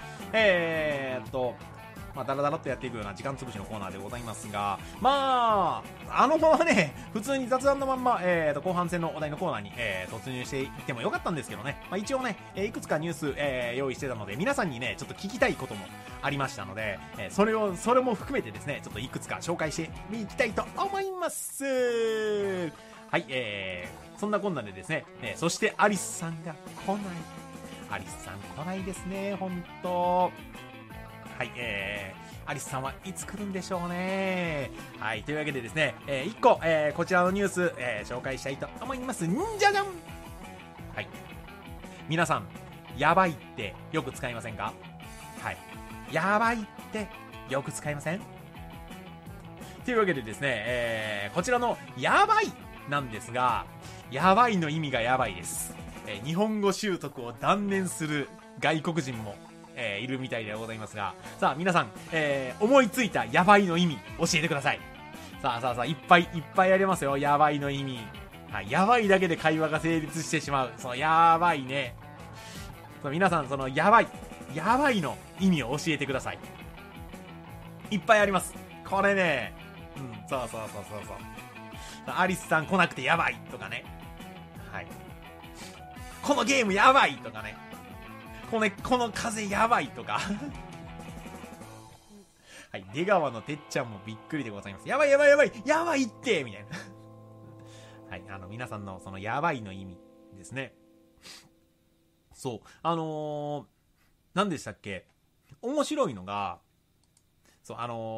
ダラダラっとやっていくような時間潰しのコーナーでございますが、ままね、普通に雑談のまんま、後半戦のお題のコーナーに、突入していってもよかったんですけどね、一応ね、いくつかニュース、用意してたので、皆さんにね、ちょっと聞きたいこともありましたので、それも含めてですね、ちょっといくつか紹介していきたいと思います。はい、そんなこんなでですね、そしてアリスさんが来ない。アリスさん来ないですね、ほんと。はい、アリスさんはいつ来るんでしょうね。はい、というわけでですね、1個、こちらのニュース、紹介したいと思います。じゃじゃん。はい。皆さん、やばいってよく使いませんか？はい。やばいってよく使いません？というわけでですね、こちらのやばいなんですが、やばいの意味がやばいです。日本語習得を断念する外国人もいるみたいでございますが、さあ皆さん、思いついたやばいの意味教えてください。さあいっぱいありますよ、やばいの意味。はい、やばいだけで会話が成立してしまう、そのやばいね。皆さん、そのやばいの意味を教えてください。いっぱいあります、これね。そうアリスさん来なくてやばいとかね。はい、このゲームやばいとかね。この風やばいとかはい、出川のてっちゃんもびっくりでございます。やばいってみたいなはい、皆さんのそのやばいの意味ですね。そう、何でしたっけ、面白いのが、そう、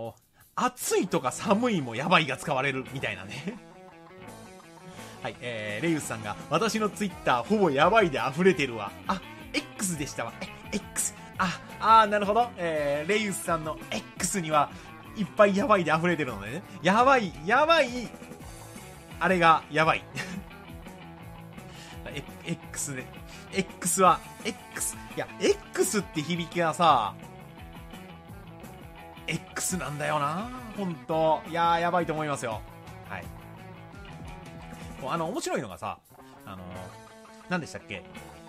暑いとか寒いもやばいが使われるみたいなねはい、レイウスさんが、私のツイッターほぼやばいで溢れてるわ。X でしたわ。X。なるほど。レイウスさんの X にはいっぱいやばいで溢れてるのでね。やばい、あれがやばい。X で。X は、X。いや、X って響きはさ、X なんだよな。ほんと。いやー、やばいと思いますよ。はい。面白いのがさ、何でしたっけ、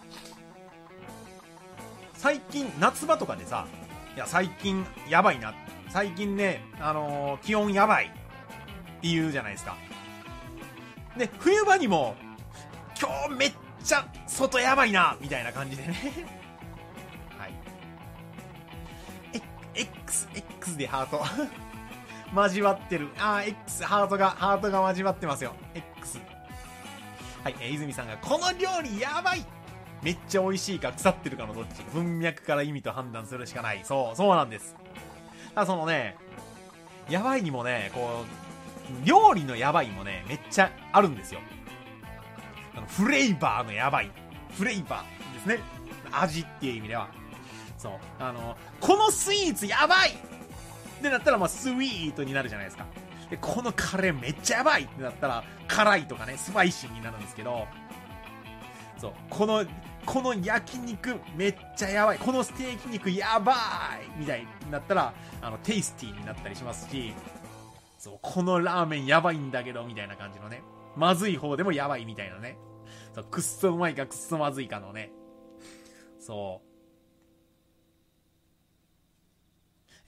最近夏場とかでさ、いや最近やばいな、最近ね、気温やばいって言うじゃないですか。で、冬場にも今日めっちゃ外やばいなみたいな感じでねはい、X でハート交わってる。X ハートが交わってますよ。 X。 はい、泉さんが、この料理やばい、めっちゃ美味しいか腐ってるかのどっち、文脈から意味と判断するしかない。そうなんです。ただそのね、やばいにもね、こう料理のやばいもね、めっちゃあるんですよ。フレーバーのやばい、フレーバーですね、味っていう意味では。そう、このスイーツやばいってなったら、スイートになるじゃないですか。で、このカレーめっちゃやばいってなったら辛いとかね、スパイシーになるんですけど、そう、この焼肉めっちゃやばい、このステーキ肉やばいみたいになったら、テイスティーになったりしますし、そう、このラーメンやばいんだけどみたいな感じのね、まずい方でもやばいみたいなね、そう、くっそうまいかくっそまずいかのね、そう、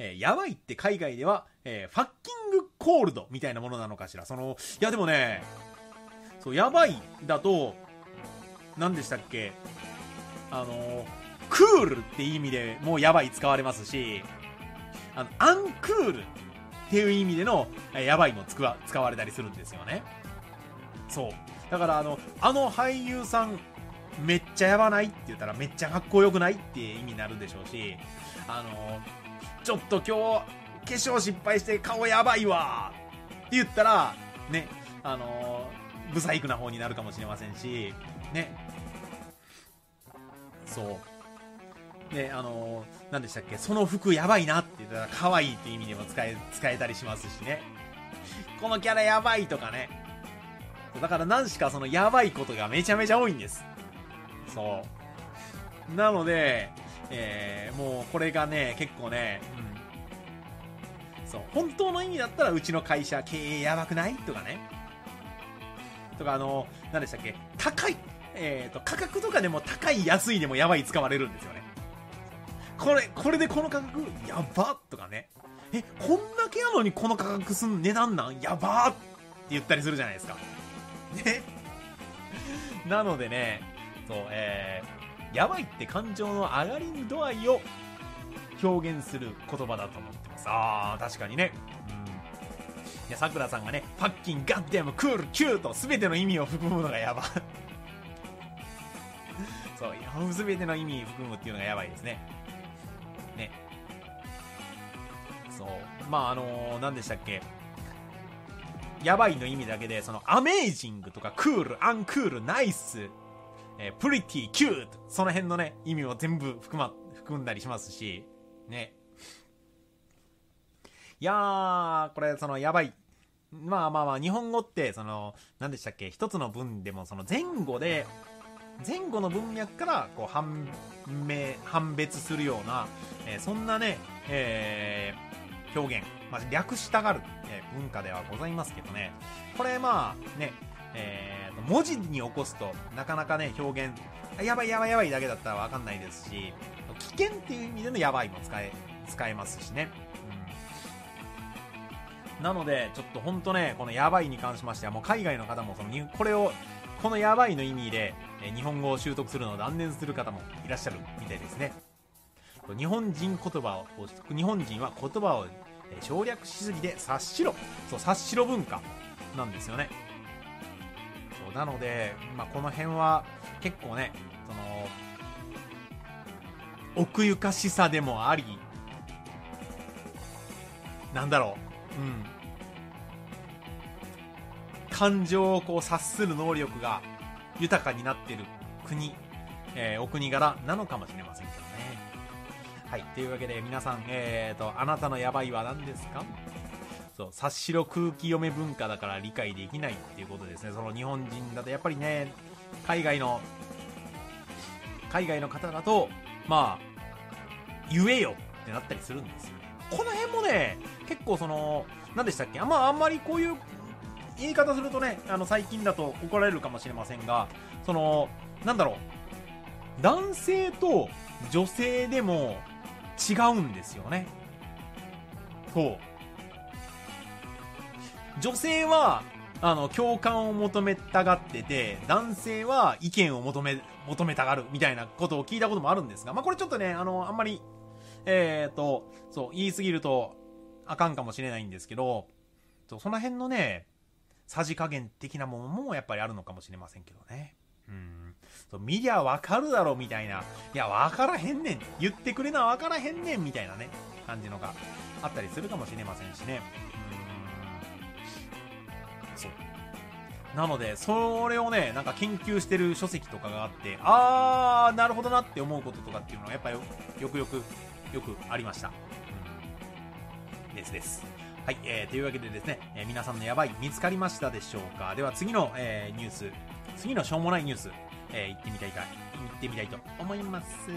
やばいって海外では、ファッキングコールドみたいなものなのかしら。いやでもね、そう、やばいだと何でしたっけ、 クールっていう意味でもうやばい使われますし、アンクールっていう意味でのやばいも使われたりするんですよね。そうだから俳優さんめっちゃやばないって言ったらめっちゃかっこよくないって意味になるでしょうし、ちょっと今日化粧失敗して顔やばいわって言ったらね、ブサイクな方になるかもしれませんしね。そうで何でしたっけ、その服やばいなって言ったら可愛いって意味でも使えたりしますしね。このキャラやばいとかね。だから何しかそのやばいことがめちゃめちゃ多いんです。そうなので、もうこれがね結構ね、そう本当の意味だったらうちの会社経営やばくないとかね、とか何でしたっけ、高い価格とかでも高い安いでもやばい使われるんですよね。これでこの価格やばとかね、こんだけやのにこの価格すん値段なんやばって言ったりするじゃないですかね。なのでね、そうやばいって感情の上がり度合いを表現する言葉だと思ってます。確かにね。いや、さくらさんがね、ファッキンガッデムクールキューと全ての意味を含むのがやばそう全ての意味を含むっていうのがやばいですね。ね。そう何でしたっけ、やばいの意味だけでアメージングとかクール、アンクール、ナイス、プリティ、キュート、その辺のね意味を全部含んだりしますしね。いやー、これやばい、日本語って何でしたっけ、一つの文でも前後の文脈からこう判別するような、そんなね、表現、略したがる、文化ではございますけどね。これね、文字に起こすとなかなかね表現やばいだけだったら分かんないですし、危険っていう意味でのやばいも使えますしね。なのでちょっと本当ね、このやばいに関しましてはもう海外の方もこのやばいの意味で日本語を習得するのを断念する方もいらっしゃるみたいですね。日本人は言葉を省略しすぎで察しろ文化なんですよね。そうなので、この辺は結構ね奥ゆかしさでもあり、なんだろう、感情をこう察する能力が豊かになっている国、お国柄なのかもしれませんけどね。はい、というわけで皆さん、あなたのやばいは何ですか？そう、察しろ空気読め文化だから理解できないっていうことですね。日本人だとやっぱりね、海外の方だと言えよってなったりするんですよね。この辺もね結構何でしたっけ、あんまりこういう言い方するとね最近だと怒られるかもしれませんが、なんだろう、男性と女性でも違うんですよね。そう、女性は共感を求めたがってて、男性は意見を求めたがるみたいなことを聞いたこともあるんですが、これちょっとねあんまりそう言い過ぎるとあかんかもしれないんですけど、その辺のねさじ加減的なものもやっぱりあるのかもしれませんけどね。見りゃわかるだろみたいな、いやわからへんねん、言ってくれなわからへんねんみたいなね感じのがあったりするかもしれませんしね。そうなのでそれをね研究してる書籍とかがあって、なるほどなって思うこととかっていうのはやっぱりよくありました。です。はい、というわけでですね、皆さんのやばい見つかりましたでしょうか。では次の、ニュース、次のしょうもないニュース、行ってみたいと思います。はい、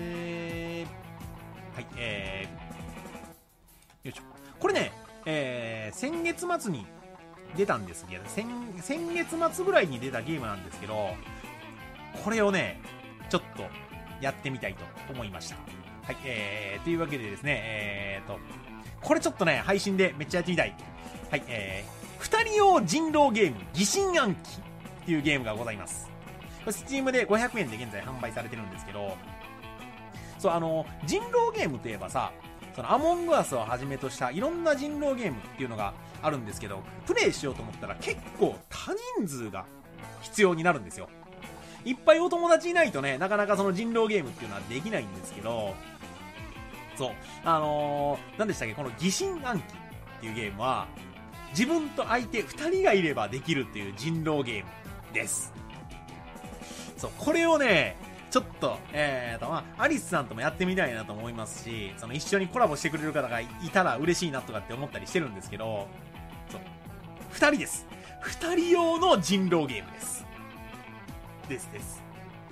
よいしょ。これね、先月末に出たんですけど、先月末ぐらいに出たゲームなんですけど、これをねちょっとやってみたいと思いました。はい、というわけでですね、これちょっとね配信でめっちゃやってみたい。はい、2人用人狼ゲーム疑心暗鬼っていうゲームがございます。これ Steam で500円で現在販売されてるんですけど、 そう、人狼ゲームといえばさ、そのアモングアスをはじめとしたいろんな人狼ゲームっていうのがあるんですけど、プレイしようと思ったら結構多人数が必要になるんですよ。いっぱいお友達いないとね、なかなかその人狼ゲームっていうのはできないんですけど、そう、何でしたっけ、この疑心暗鬼っていうゲームは、自分と相手2人がいればできるっていう人狼ゲームです。そう、これをね、ちょっと、アリスさんともやってみたいなと思いますし、その一緒にコラボしてくれる方がいたら嬉しいなとかって思ったりしてるんですけど、そう、2人です。2人用の人狼ゲームです。です。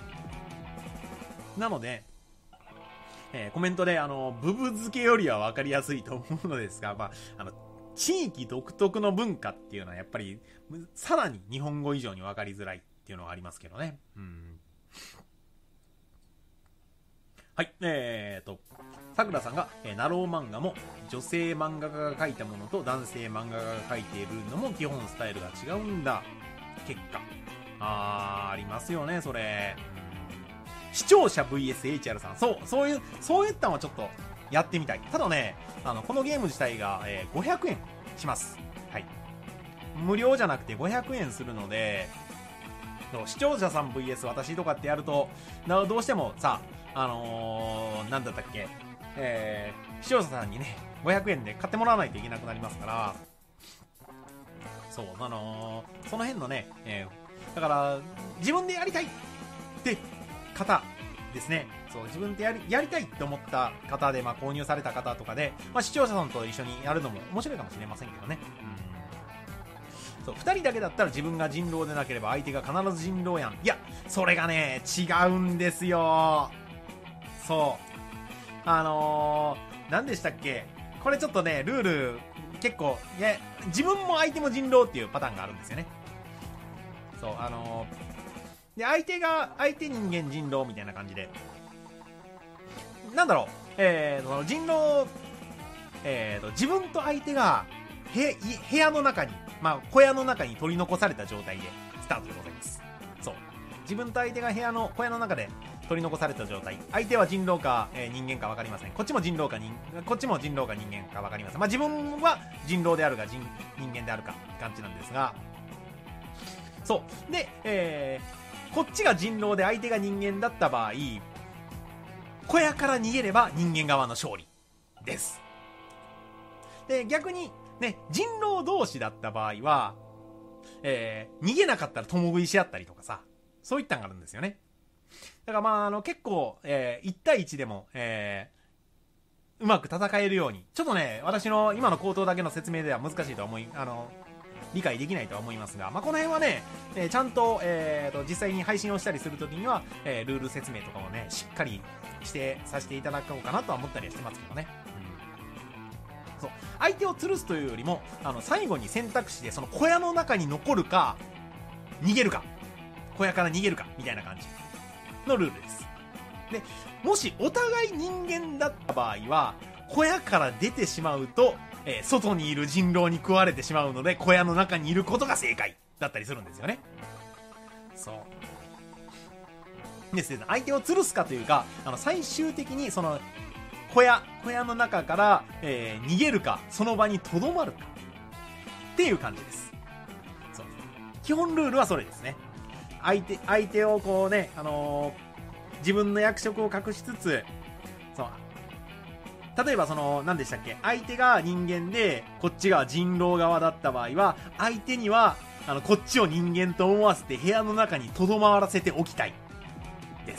なので、コメントで、ブブ漬けよりは分かりやすいと思うのですが、地域独特の文化っていうのはやっぱり、さらに日本語以上に分かりづらいっていうのはありますけどね。はい、さくらさんが、ナロー漫画も女性漫画家が描いたものと男性漫画家が描いているのも基本スタイルが違うんだ。結果。ありますよね、それ。視聴者 VSHR さん。そういったのはちょっとやってみたい。ただね、このゲーム自体が、500円します。はい。無料じゃなくて500円するので、視聴者さん VS 私とかってやると、どうしてもさ、なんだったっけ、視聴者さんにね、500円で買ってもらわないといけなくなりますから、そう、その辺のね、だから、自分でやりたいって方ですね。そう、自分でやりたいって思った方で、購入された方とかで、視聴者さんと一緒にやるのも面白いかもしれませんけどね。そう、2人だけだったら自分が人狼でなければ相手が必ず人狼やん。いや、それがね、違うんですよ。そう。何でしたっけ、これちょっとね、ルール、結構、自分も相手も人狼っていうパターンがあるんですよね。そう、で、相手人間人狼みたいな感じで、なんだろう、その人狼、自分と相手が、部屋の中に、小屋の中に取り残された状態でスタートでございます。そう。自分と相手が小屋の中で取り残された状態。相手は人狼か、人間か分かりません。こっちも人狼か人間か分かりません。自分は人狼であるか人間であるかって感じなんですが、そう。で、こっちが人狼で相手が人間だった場合、小屋から逃げれば人間側の勝利です。で、逆に、ね、人狼同士だった場合は、逃げなかったら共食いし合ったりとかさ、そういったのがあるんですよね。だから結構、1対1でも、うまく戦えるように、ちょっとね、私の今の口頭だけの説明では難しいとは理解できないとは思いますが、この辺はね、ちゃんと、実際に配信をしたりするときには、ルール説明とかもね、しっかりさせていただこうかなとは思ったりはしてますけどね。そう、相手を吊るすというよりも、最後に選択肢でその小屋の中に残るか逃げるか、小屋から逃げるかみたいな感じのルールです。で、もしお互い人間だった場合は、小屋から出てしまうと、外にいる人狼に食われてしまうので、小屋の中にいることが正解だったりするんですよね。そうですね。相手を吊るすかというか、最終的にその小屋の中から、逃げるか、その場に留まるかっていう感じです。そう、基本ルールはそれですね。相手をこうね、自分の役職を隠しつつ、そう、例えば何でしたっけ、相手が人間でこっちが人狼側だった場合は、相手にはこっちを人間と思わせて部屋の中に留まらせておきたいです。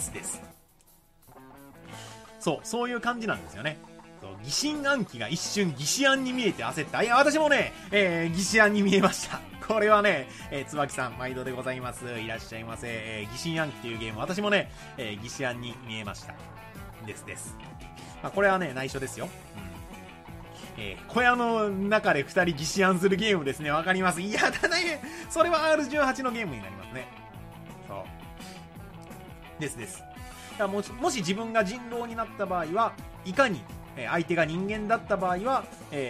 そういう感じなんですよね。疑心暗鬼が一瞬疑心暗に見えて焦った。いや、私もね、疑心暗に見えました。これはね、椿さん、毎度でございます。いらっしゃいませ。疑心暗鬼っていうゲーム、私もね、疑心暗に見えました。です。これはね、内緒ですよ。小屋の中で2人疑心暗するゲームですね。わかります。いやだね。それは R18 のゲームになりますね。そう。です。だからもし自分が人狼になった場合は、いかに、相手が人間だった場合は、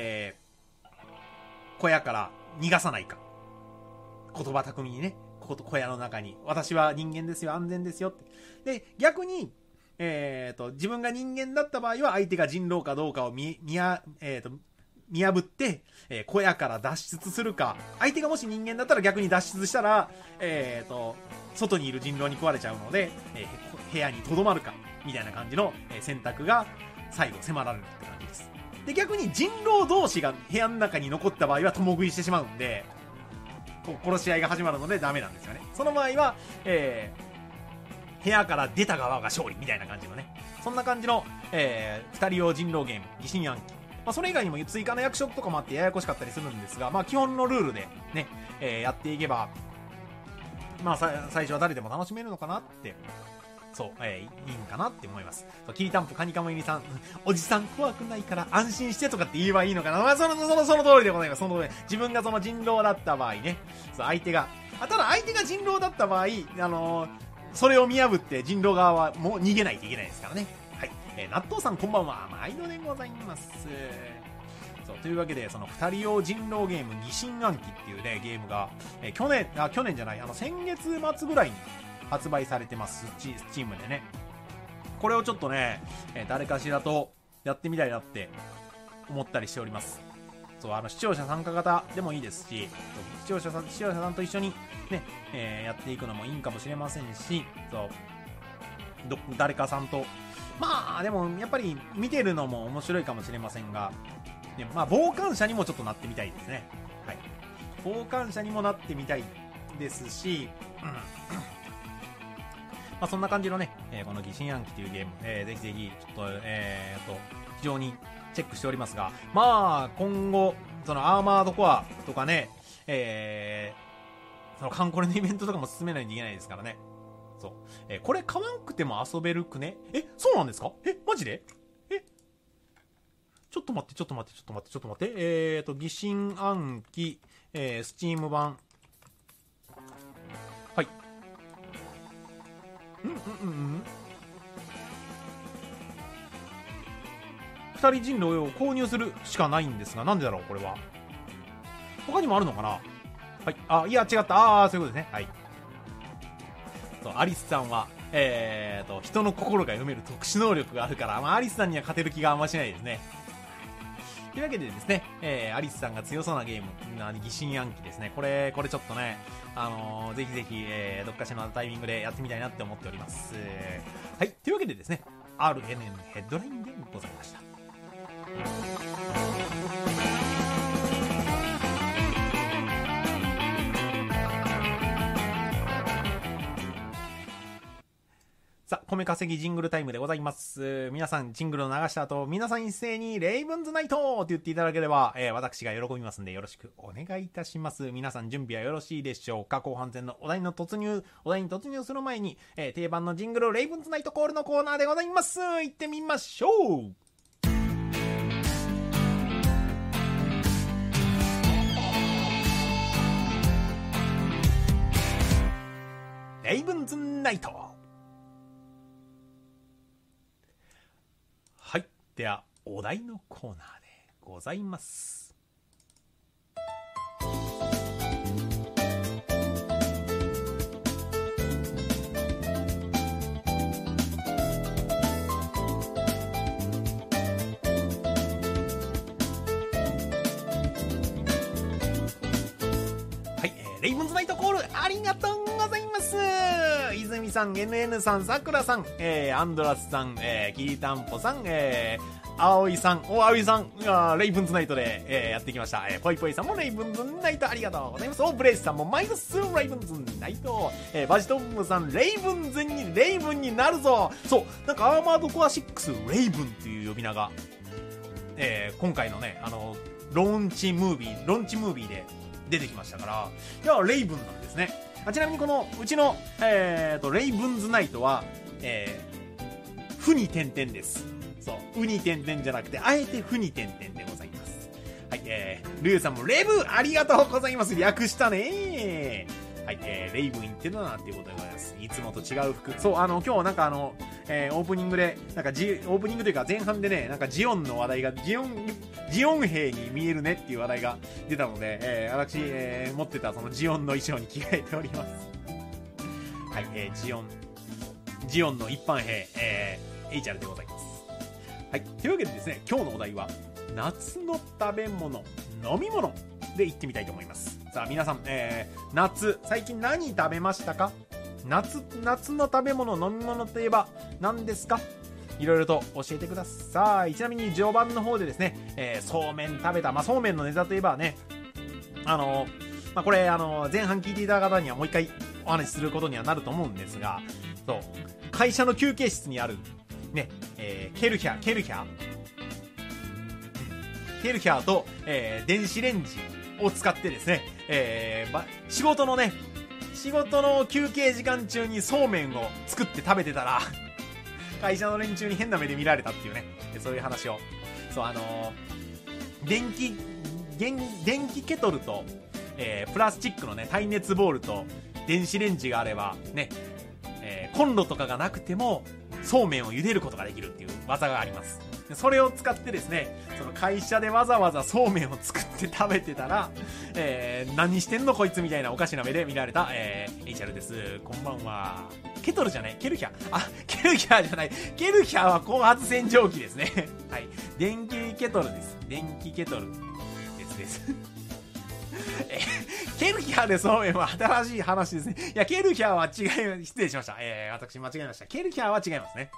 小屋から逃がさないか。言葉巧みにね、小屋の中に、私は人間ですよ、安全ですよって。で、逆に、 自分が人間だった場合は相手が人狼かどうかを見破って、小屋から脱出するか、相手がもし人間だったら逆に脱出したら、外にいる人狼に食われちゃうので、部屋に留まるか、みたいな感じの選択が最後迫られるって感じです。で、逆に人狼同士が部屋の中に残った場合は共食いしてしまうんで、殺し合いが始まるのでダメなんですよね。その場合は、部屋から出た側が勝利みたいな感じのね、そんな感じの、二人用人狼ゲーム、疑心暗鬼。それ以外にも追加の役職とかもあってややこしかったりするんですが、基本のルールでね、やっていけば、最初は誰でも楽しめるのかなって、そう、いいんかなって思います。きりたんぽカニカマユニさん、おじさん怖くないから安心してとかって言えばいいのかな。その通りでございます。その通り。自分がその人狼だった場合ね、そう、ただ相手が人狼だった場合、それを見破って人狼側はもう逃げないといけないですからね。はい。納豆さんこんばんは。毎度でございます。そう、というわけで、その二人用人狼ゲーム、疑心暗鬼っていうね、ゲームが、去年じゃない、先月末ぐらいに発売されてます。スチームでね。これをちょっとね、誰かしらとやってみたいなって思ったりしております。そう、視聴者参加型でもいいですし、視聴者さんと一緒にね、やっていくのもいいんかもしれませんし、そう、誰かさんと、でもやっぱり見てるのも面白いかもしれませんが、ね、傍観者にもちょっとなってみたいですね。はい。傍観者にもなってみたいですし、そんな感じのね、この疑心暗鬼というゲーム、ぜひぜひ、ちょっと、非常にチェックしておりますが、今後、そのアーマードコアとかね、そのカンコレのイベントとかも進めないといけないですからね。そう。これ買わんくても遊べるくね？そうなんですか？マジで？ちょっと待って。疑心暗鬼、スチーム版。はい。二人人狼を購入するしかないんですが、なんでだろうこれは。他にもあるのかな。はい。いや、違った。そういうことですね。はい。そう、アリスさんは、人の心が読める特殊能力があるから、アリスさんには勝てる気があんましないですね。というわけでですね、アリスさんが強そうなゲーム、疑心暗鬼ですね。これちょっとね、ぜひぜひ、どっかしらのタイミングでやってみたいなって思っております。はい。というわけでですね、RNN ヘッドラインでございました。さあ、米稼ぎジングルタイムでございます。皆さん、ジングルを流した後、皆さん一斉に、レイブンズナイトって言っていただければ、私が喜びますんで、よろしくお願いいたします。皆さん、準備はよろしいでしょうか？後半戦のお題に突入する前に、定番のジングル、レイブンズナイトコールのコーナーでございます。行ってみましょう！レイブンズナイト。はい。では、お題のコーナーでございます。はい。レイブンズナイトコール、ありがとうございます。泉さん、NN さん、さくらさん、アンドラスさん、きりたんぽさん、葵さん、レイブンズナイトで、やってきました。ぽいぽいさんもレイブンズナイトありがとうございます。ブレイスさんもマイナスレイブンズナイト。バジトンムさん、レイブンになるぞ。そう、なんかアーマードコア6、レイブンっていう呼び名が、今回のね、ローンチムービーで出てきましたから、いや、レイブンなんですね。ちなみにこのうちの、レイブンズナイトは、フに点々です。そう、ウに点々じゃなくて、あえてフに点々でございます。はい、ルーさんもレブありがとうございます。略したね。はい、レイブン言ってるなっていうことでございます。いつもと違う服。そう、今日なんかオープニングで、なんかオープニングというか前半でね、なんかジオンの話題が、ジオン兵に見えるねっていう話題が出たので、私、持ってたそのジオンの衣装に着替えております。はい、ジオンの一般兵、 HR でございます。はい。というわけでですね、今日のお題は、夏の食べ物、飲み物でいってみたいと思います。さあ、皆さん、夏、最近何食べましたか？夏の食べ物、飲み物といえば何ですか？いろいろと教えてください。ちなみに序盤の方でですね、そうめん食べた。そうめんのネタといえばね、これ、前半聞いていただ方にはもう一回お話しすることにはなると思うんですが、そう、会社の休憩室にある、ね、ケルヒャーと、電子レンジを使ってですね、仕事の休憩時間中にそうめんを作って食べてたら、会社の連中に変な目で見られたっていうね、そういう話を。そう、電気ケトルと、プラスチックのね、耐熱ボウルと電子レンジがあれば、ね、コンロとかがなくても、そうめんを茹でることができるっていう技があります。それを使ってですね、その会社でわざわざそうめんを作って食べてたら、何してんのこいつみたいなおかしな目で見られた、HR です。こんばんは。ケトルじゃない？ケルヒャー？ケルヒャーじゃない。ケルヒャーは高圧洗浄機ですね。はい。電気ケトルです。電気ケトルです。ケルヒャーでそうめんは新しい話ですね。いや、ケルヒャーは違い、失礼しました。私間違えました。ケルヒャーは違いますね。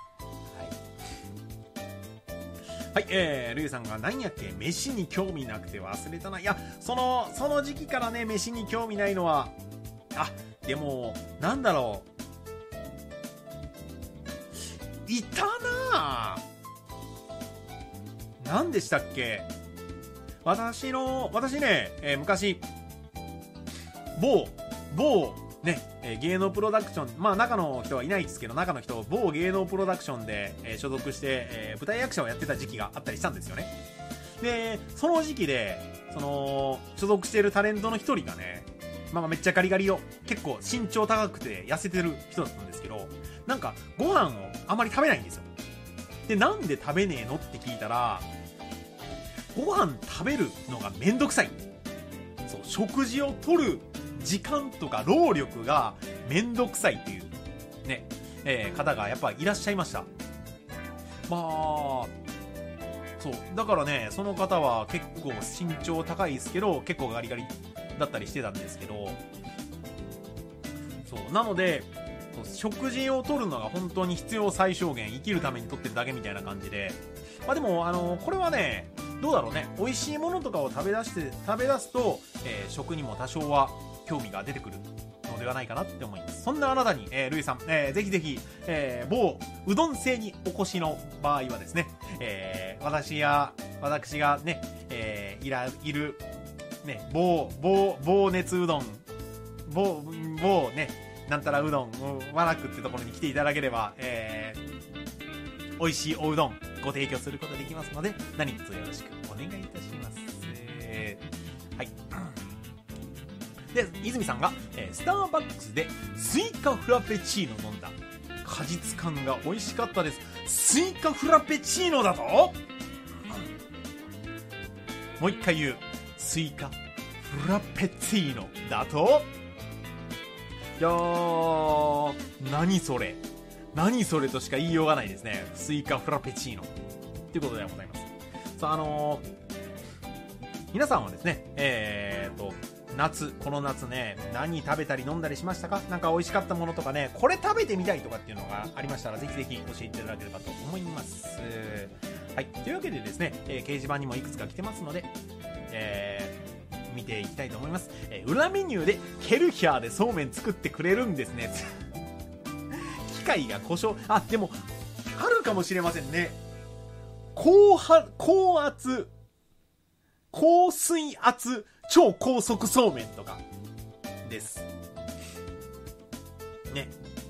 はい、ルイさんが何やっけ、飯に興味なくて忘れたな。いや、その時期からね、飯に興味ないのは、でも、なんだろう。いたなぁ。何でしたっけ？私ね、昔、某、ね、芸能プロダクション、中の人はいないですけど、中の人、某芸能プロダクションで、所属して、舞台役者をやってた時期があったりしたんですよね。で、その時期で、所属しているタレントの一人がね、めっちゃガリガリを、結構身長高くて痩せてる人だったんですけど、なんか、ご飯をあまり食べないんですよ。で、なんで食べねえのって聞いたら、ご飯食べるのがめんどくさい。そう、食事をとる時間とか労力がめんどくさいっていうね、方がやっぱいらっしゃいました。そうだからね、その方は結構身長高いですけど、結構ガリガリだったりしてたんですけど、そうなので、食事をとるのが本当に必要最小限、生きるためにとってるだけみたいな感じで、でもこれはね、どうだろうね、美味しいものとかを食べ出すと、食にも多少は興味が出てくるのではないかなって思います。そんなあなたに、ルイさん、ぜひぜひ、某うどん製にお越しの場合はですね、私がね、いるね、某熱うどん、某ね、なんたらうどん、わらくってところに来ていただければ、美味しいおうどんご提供することできますので、何卒よろしくお願いいたします。はい。で、泉さんが、スターバックスでスイカフラペチーノ飲んだ。果実感が美味しかったです。スイカフラペチーノだと？もう一回言う。スイカフラペチーノだと？いやー、何それとしか言いようがないですね。スイカフラペチーノということでございます。さあ、皆さんはですね、この夏ね、何食べたり飲んだりしましたか？なんか美味しかったものとかね、これ食べてみたいとかっていうのがありましたら、ぜひぜひ教えていただければと思います。はい。というわけでですね、掲示板にもいくつか来てますので、見ていきたいと思います。裏メニューでケルヒャーでそうめん作ってくれるんですね。機械が故障、でも、あるかもしれませんね。高水圧、超高速そうめんとか、です。ね。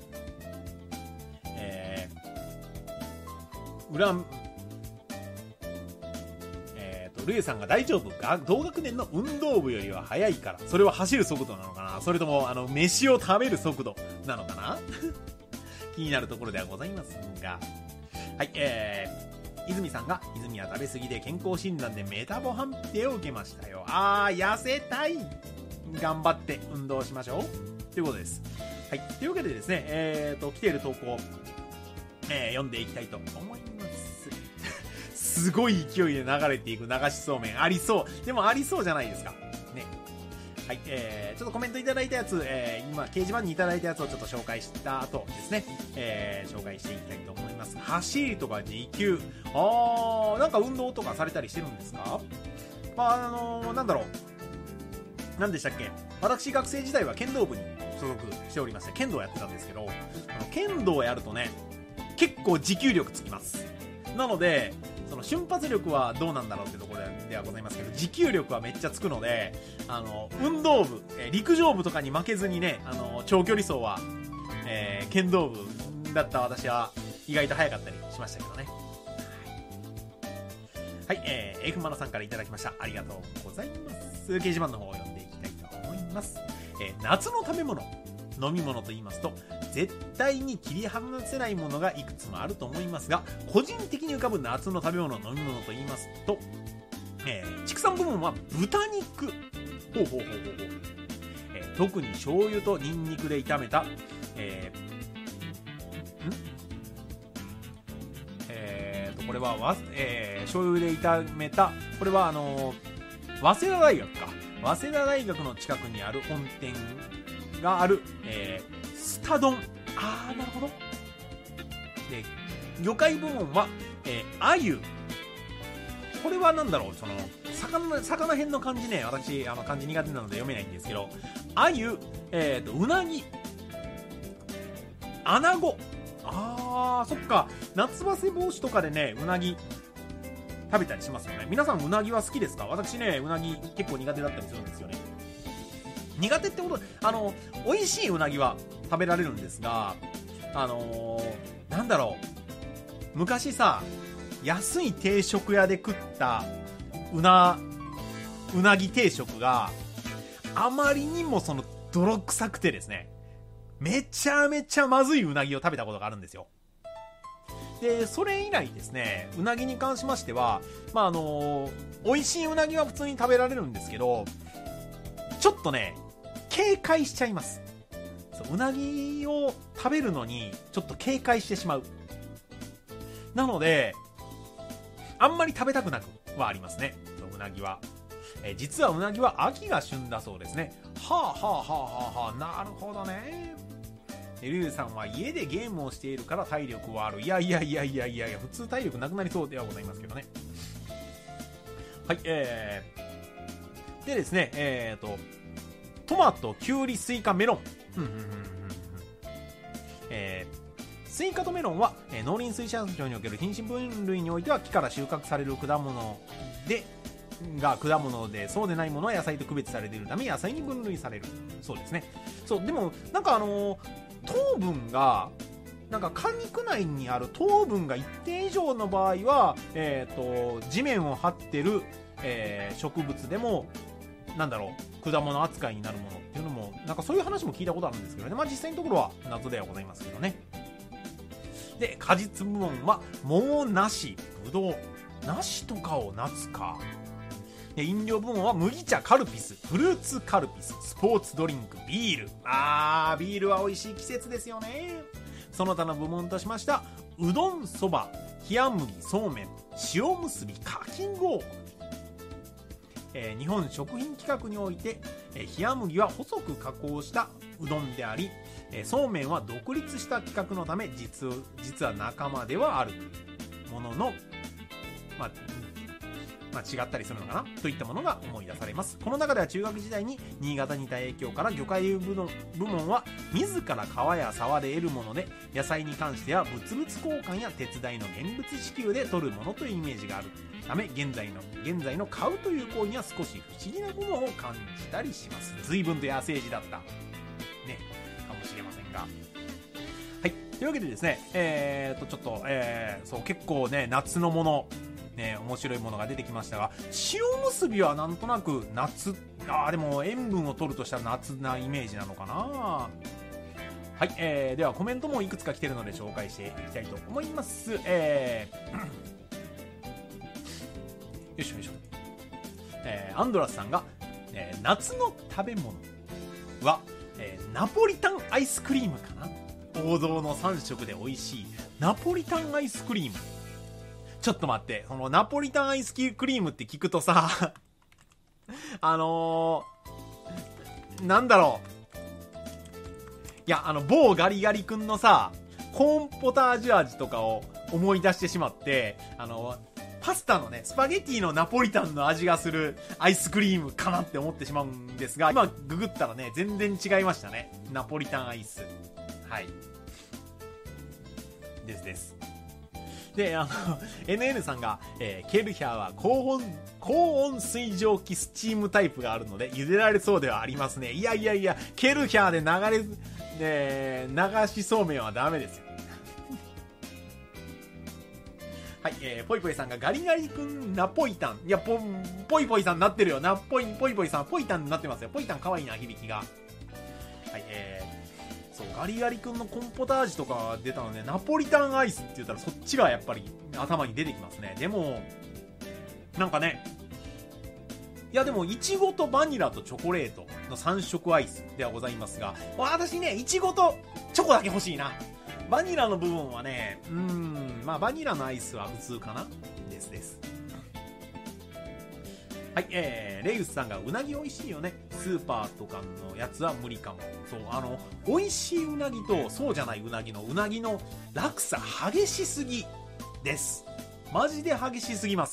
ルイさんが大丈夫か？同学年の運動部よりは速いから。それは走る速度なのかな？それとも、飯を食べる速度なのかな？気になるところではございますが。はい、泉さんが、泉は食べ過ぎで健康診断でメタボ判定を受けましたよ。痩せたい。頑張って運動しましょう。ということです。はい。というわけでですね、来ている投稿。 読んでいきたいと思います。すごい勢いで流れていく流しそうめんありそう。でもありそうじゃないですか。ね。はい、ちょっとコメントいただいたやつ、今、掲示板にいただいたやつをちょっと紹介した後ですね、紹介していきたいと思います。走りとか持久。なんか運動とかされたりしてるんですか？なんだろう。なんでしたっけ？私、学生時代は剣道部に所属しておりまして、剣道やってたんですけど、剣道をやるとね、結構持久力つきます。なので、その瞬発力はどうなんだろうってところではございますけど、持久力はめっちゃつくので、運動部、陸上部とかに負けずにね、長距離走は、剣道部だった私は意外と早かったりしましたけどね。はい、エフマノさんからいただきました。ありがとうございます。掲示板の方を読んでいきたいと思います。夏の食べ物、飲み物と言いますと、絶対に切り離せないものがいくつもあると思いますが、個人的に浮かぶ夏の食べ物、飲み物と言いますと、畜産部門は豚肉。特に醤油とニンニクで炒めた、これは醤油で炒めた、これは早稲田大学か。早稲田大学の近くにある本店がある、スタ丼。なるほど。で、魚介部門は、鮎。これはなんだろう、その、魚辺の漢字ね、私、漢字苦手なので読めないんですけど、鮎、うなぎ、アナゴ。そっか。夏バテ防止とかでね、うなぎ、食べたりしますよね。皆さんうなぎは好きですか？私ね、うなぎ結構苦手だったりするんですよね。苦手ってこと、美味しいうなぎは食べられるんですが、なんだろう。昔さ、安い定食屋で食ったうなぎ定食があまりにもその泥臭くてですね、めちゃめちゃまずいうなぎを食べたことがあるんですよ。で、それ以来ですね、うなぎに関しましては、美味しいうなぎは普通に食べられるんですけど、ちょっとね、警戒しちゃいます。うなぎを食べるのにちょっと警戒してしまう。なので、あんまり食べたくなくはありますね、うなぎは。実はうなぎは秋が旬だそうですね。なるほどね。リュウさんは家でゲームをしているから体力はある。いや、普通体力なくなりそうではございますけどね。はい、でですね、トマト、キュウリ、スイカ、メロン。スイカとメロンは、農林水産省における品種分類においては木から収穫される果物でそうでないものは野菜と区別されているため野菜に分類されるそうですね。そう、でもなんか糖分がなんか果肉内にある糖分が一定以上の場合は、地面を張ってる、植物でもなんだろう、果物扱いになるものっていうのもなんかそういう話も聞いたことあるんですけどね。実際のところは謎ではございますけどね。で、果実部門は桃、梨、ぶどう、梨とかを夏か。で、飲料部門は麦茶、カルピス、フルーツカルピス、スポーツドリンク、ビール。ビールは美味しい季節ですよね。その他の部門としました、うどん、そば、冷麦、そうめん、塩むすび、かき氷。日本食品規格において、冷麦は細く加工したうどんであり、そうめんは独立した規格のため実は仲間ではあるものの、違ったりするのかなといったものが思い出されます。この中では中学時代に新潟にいた影響から魚介部門は自ら川や沢で得るもので、野菜に関しては物々交換や手伝いの現物支給で取るものというイメージがあるため、現在の買うという行為には少し不思議な部分を感じたりします。随分と野生児だったね、かもしれませんが。はい、というわけでですね、ちょっと、そう結構ね、夏のものね、面白いものが出てきましたが、塩むすびはなんとなく夏、でも塩分を取るとしたら夏なイメージなのかな。はい、ではコメントもいくつか来てるので紹介していきたいと思います。よいしょよいしょ。アンドラスさんが、夏の食べ物は、ナポリタンアイスクリームかな。 王道の3色で美味しいナポリタンアイスクリーム。ちょっと待って、そのナポリタンアイスクリームって聞くとさなんだろう、いや、某ガリガリ君のさ、コーンポタージュ味とかを思い出してしまって、パスタのね、スパゲティのナポリタンの味がするアイスクリームかなって思ってしまうんですが、今ググったらね、全然違いましたね。ナポリタンアイス。はい。です。で、NN さんが、ケルヒャーは高温水蒸気スチームタイプがあるので、茹でられそうではありますね。いや、ケルヒャーで流しそうめんはダメですよ。はい、ポイポイさんがガリガリ君ナポイタン。いや、ポイポイさんになってるよ。ポイポイさん、ポイタンになってますよ。ポイタンかわいいな、響きが。はい、そう、ガリガリ君のコンポタージュとか出たので、ナポリタンアイスって言ったらそっちがやっぱり頭に出てきますね。でも、なんかね、いやでも、イチゴとバニラとチョコレートの3色アイスではございますが、私ね、イチゴとチョコだけ欲しいな。バニラの部分はね、まあバニラのアイスは普通かなです。はい、レイウスさんがうなぎ美味しいよね。スーパーとかのやつは無理かも。そう、美味しいうなぎとそうじゃないうなぎの落差激しすぎです。マジで激しすぎます。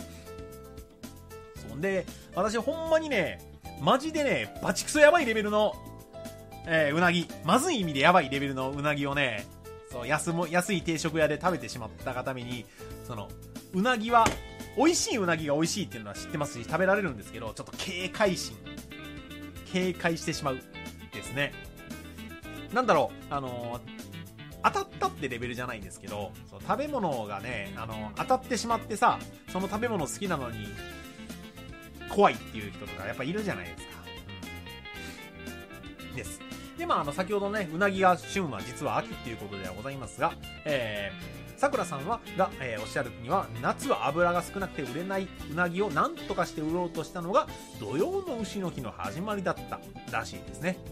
そんで、私ほんまにね、マジでね、バチクソやばいレベルのうなぎ、まずい意味でやばいレベルのうなぎをね、そう安い定食屋で食べてしまったがために、そのうなぎは美味しいうなぎが美味しいっていうのは知ってますし、食べられるんですけど、ちょっと警戒してしまうですね。なんだろう、当たったってレベルじゃないんですけど、そう食べ物がね、当たってしまってさ、その食べ物好きなのに怖いっていう人とかやっぱいるじゃないですか。です。で、先ほどね、うなぎが旬は実は秋っていうことではございますが、さくらさんが、おっしゃるには、夏は油が少なくて売れないうなぎを何とかして売ろうとしたのが、土用の丑の日の始まりだったらしいですね。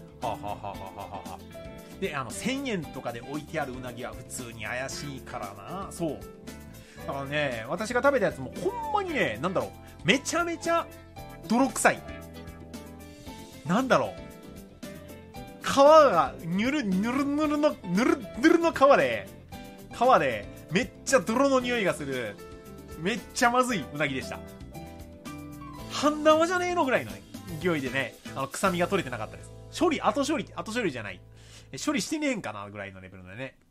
で、1000円とかで置いてあるうなぎは普通に怪しいからな。そう。だからね、私が食べたやつもほんまにね、なんだろう、めちゃめちゃ泥臭い。なんだろう。皮がぬるの皮でめっちゃ泥の匂いがする、めっちゃまずいうなぎでした。半生じゃねえのぐらいの勢いでね、臭みが取れてなかったです。後処理じゃない。処理してねえんかなぐらいのレベルでね。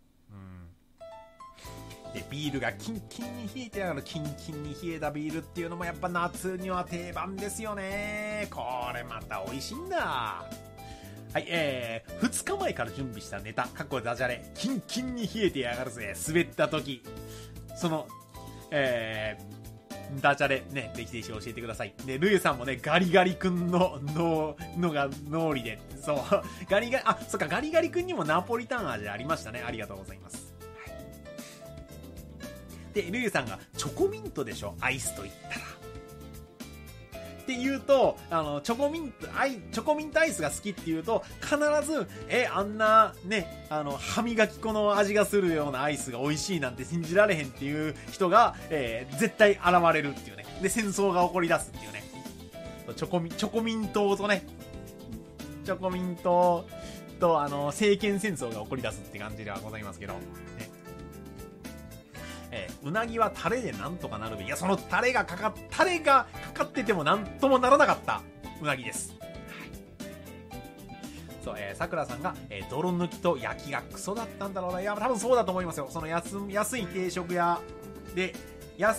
で、ビールがキンキンに冷えてやがる。キンキンに冷えたビールっていうのもやっぱ夏には定番ですよね。これまた美味しいんだ。はい、2日前から準備したネタ、かっこダジャレ、キンキンに冷えてやがるぜ、滑った時。その、ダジャレ、ね、ぜひぜひ教えてください。で、ルイさんもね、ガリガリ君のが脳裏で、そう、ガリガリ君にもナポリタン味ありましたね。ありがとうございます。はい、で、ルイさんが、チョコミントでしょ、アイスと言ったら。って言うと、チョコミントアイスが好きって言うと、必ず、あんな、ね、歯磨き粉の味がするようなアイスが美味しいなんて信じられへんっていう人が、絶対現れるっていうね。で、戦争が起こり出すっていうね。チョコミントとね、チョコミントと、政権戦争が起こり出すって感じではございますけど、ね。うなぎはタレでなんとかなるべ。いや、そのタレがかかっててもなんともならなかったうなぎです。はい、そう、さくらさんが、泥抜きと焼きがクソだったんだろうな。いや、多分そうだと思いますよ。その安い定食屋で、いや、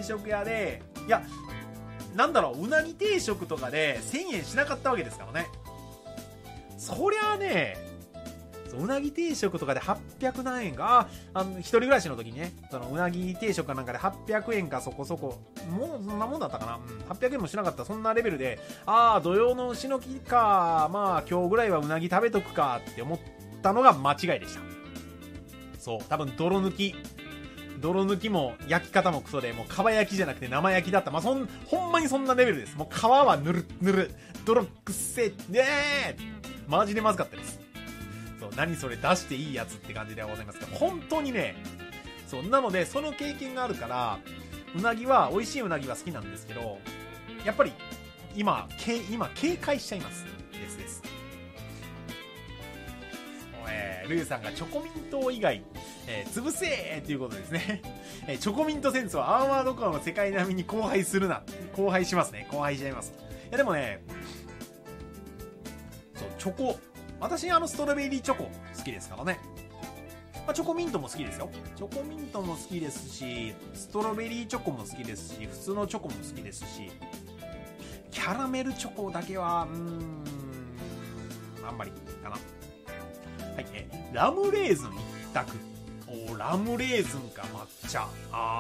なんだろう、うなぎ定食とかで1000円しなかったわけですからね。そりゃあね、うなぎ定食とかで800何円か、一人暮らしの時にね、そのうなぎ定食かなんかで800円かそこそこ、もうそんなもんだったかな、800円もしなかった、そんなレベルで、土曜の牛の日か、まあ今日ぐらいはうなぎ食べとくかって思ったのが間違いでした。そう、多分泥抜きも焼き方もクソで、もう蒲焼きじゃなくて生焼きだった。まあほんまにそんなレベルです。もう皮はぬる、泥くせえ、マジでまずかったです。そう何それ出していいやつって感じではございますが、本当にね、そう、なので、その経験があるから、美味しいうなぎは好きなんですけど、やっぱり、今、警戒しちゃいます。です。ルーさんがチョコミント以外、潰せーっていうことですね。チョコミント戦争はアーマードコアの世界並みに荒廃するな。荒廃しますね。荒廃しちゃいます。いやでもね、そう、チョコ、私ストロベリーチョコ好きですからね。まあ、チョコミントも好きですよ。チョコミントも好きですし、ストロベリーチョコも好きですし、普通のチョコも好きですし、キャラメルチョコだけは、あんまりかな。はい、ラムレーズン一択。ラムレーズンか抹茶。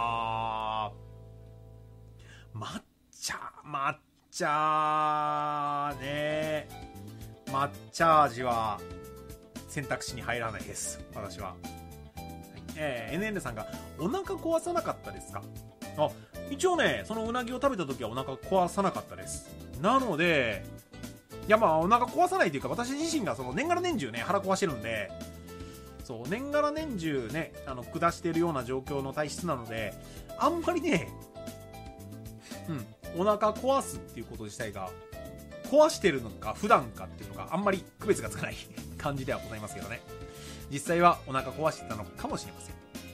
抹茶ね。抹茶味は選択肢に入らないです。私は。NN さんがお腹壊さなかったですか？一応ね、そのうなぎを食べた時はお腹壊さなかったです。なので、いやまあお腹壊さないというか、私自身がその年がら年中ね腹壊してるんで、そう年がら年中ね下しているような状況の体質なので、あんまりね、お腹壊すっていうこと自体が壊してるのか普段かっていうのがあんまり区別がつかない感じではございますけどね。実際はお腹壊してたのかもしれません。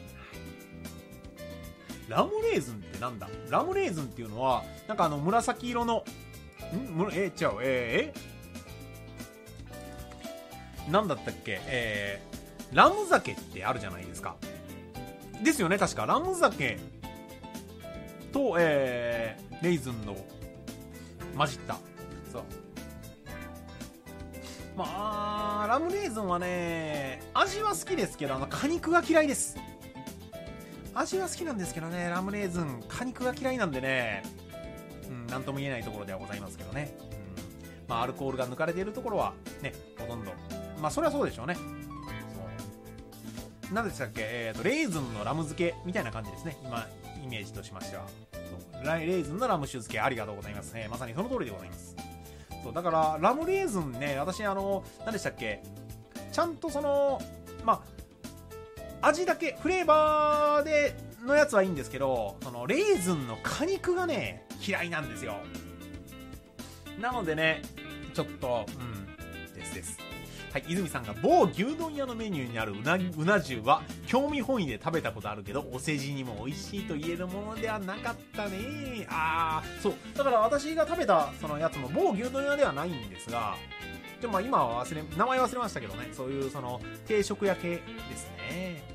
ラムレーズンってなんだ？ラムレーズンっていうのはなんか紫色のなんだったっけ、ラム酒ってあるじゃないですか。ですよね、確かラム酒と、レーズンの混じった。そう。まあラムレーズンはね、味は好きですけど果肉が嫌いです。味は好きなんですけどね、ラムレーズン果肉が嫌いなんでね、なんとも言えないところではございますけどね。まあアルコールが抜かれているところはね、ほとんどまあそれはそうでしょうね。何でしたっけ、レーズンのラム漬けみたいな感じですね、今イメージとしましては。そうレーズンのラム酒漬け、ありがとうございますね。まさにその通りでございます。そうだからラムレーズンね、私何でしたっけ、ちゃんとそのまあ味だけフレーバーでのやつはいいんですけど、そのレーズンの果肉がね嫌いなんですよ。なのでね、ちょっとです。はい、泉さんが某牛丼屋のメニューにあるうな重は興味本位で食べたことあるけど、お世辞にも美味しいと言えるものではなかったね。そう。だから私が食べたそのやつも某牛丼屋ではないんですが、でもまあ今は名前忘れましたけどね、そういうその定食屋系ですね。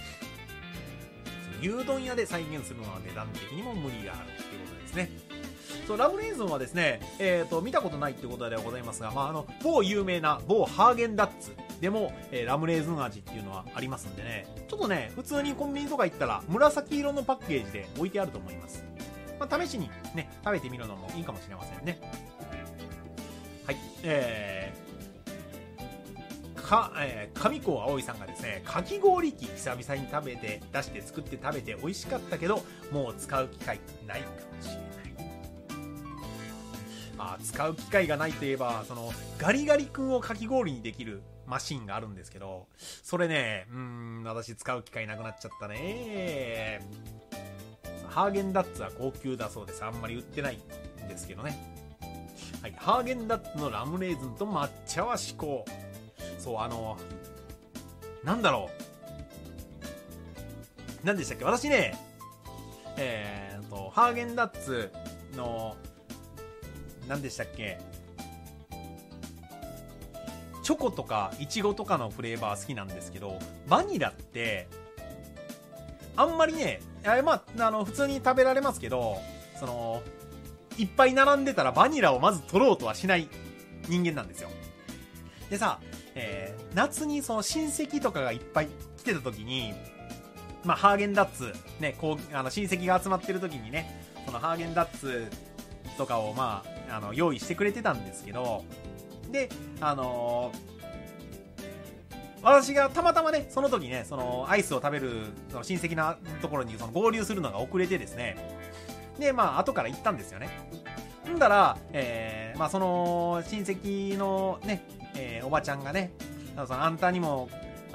牛丼屋で再現するのは値段的にも無理があるということですね。ラムレーズンはですね、見たことないっていうことではございますが、某有名な某ハーゲンダッツでも、ラムレーズン味っていうのはありますんでね、ちょっとね、普通にコンビニとか行ったら紫色のパッケージで置いてあると思います。試しにね、食べてみるのもいいかもしれませんね。はい、上甲葵さんがですね、かき氷機久々に出して作って食べて美味しかったけど、もう使う機会ないかもしれない。使う機会がないといえば、そのガリガリ君をかき氷にできるマシンがあるんですけど、それね、私使う機会なくなっちゃったね。ハーゲンダッツは高級だそうです。あんまり売ってないんですけどね。はい、ハーゲンダッツのラムレーズンと抹茶は至高。そう、なんだろう、何でしたっけ、私ね、ハーゲンダッツの何でしたっけ、チョコとかイチゴとかのフレーバー好きなんですけど、バニラってあんまりね、普通に食べられますけど、そのいっぱい並んでたらバニラをまず取ろうとはしない人間なんですよ。でさ、夏にその親戚とかがいっぱい来てた時に、ハーゲンダッツね、こう親戚が集まってる時にね、そのハーゲンダッツとかを用意してくれてたんですけど、で私がたまたまね、その時ね、そのアイスを食べるその親戚のところにその合流するのが遅れてですね、で後から行ったんですよね。んだら、その親戚のね、おばちゃんがね、 そのあんたにも、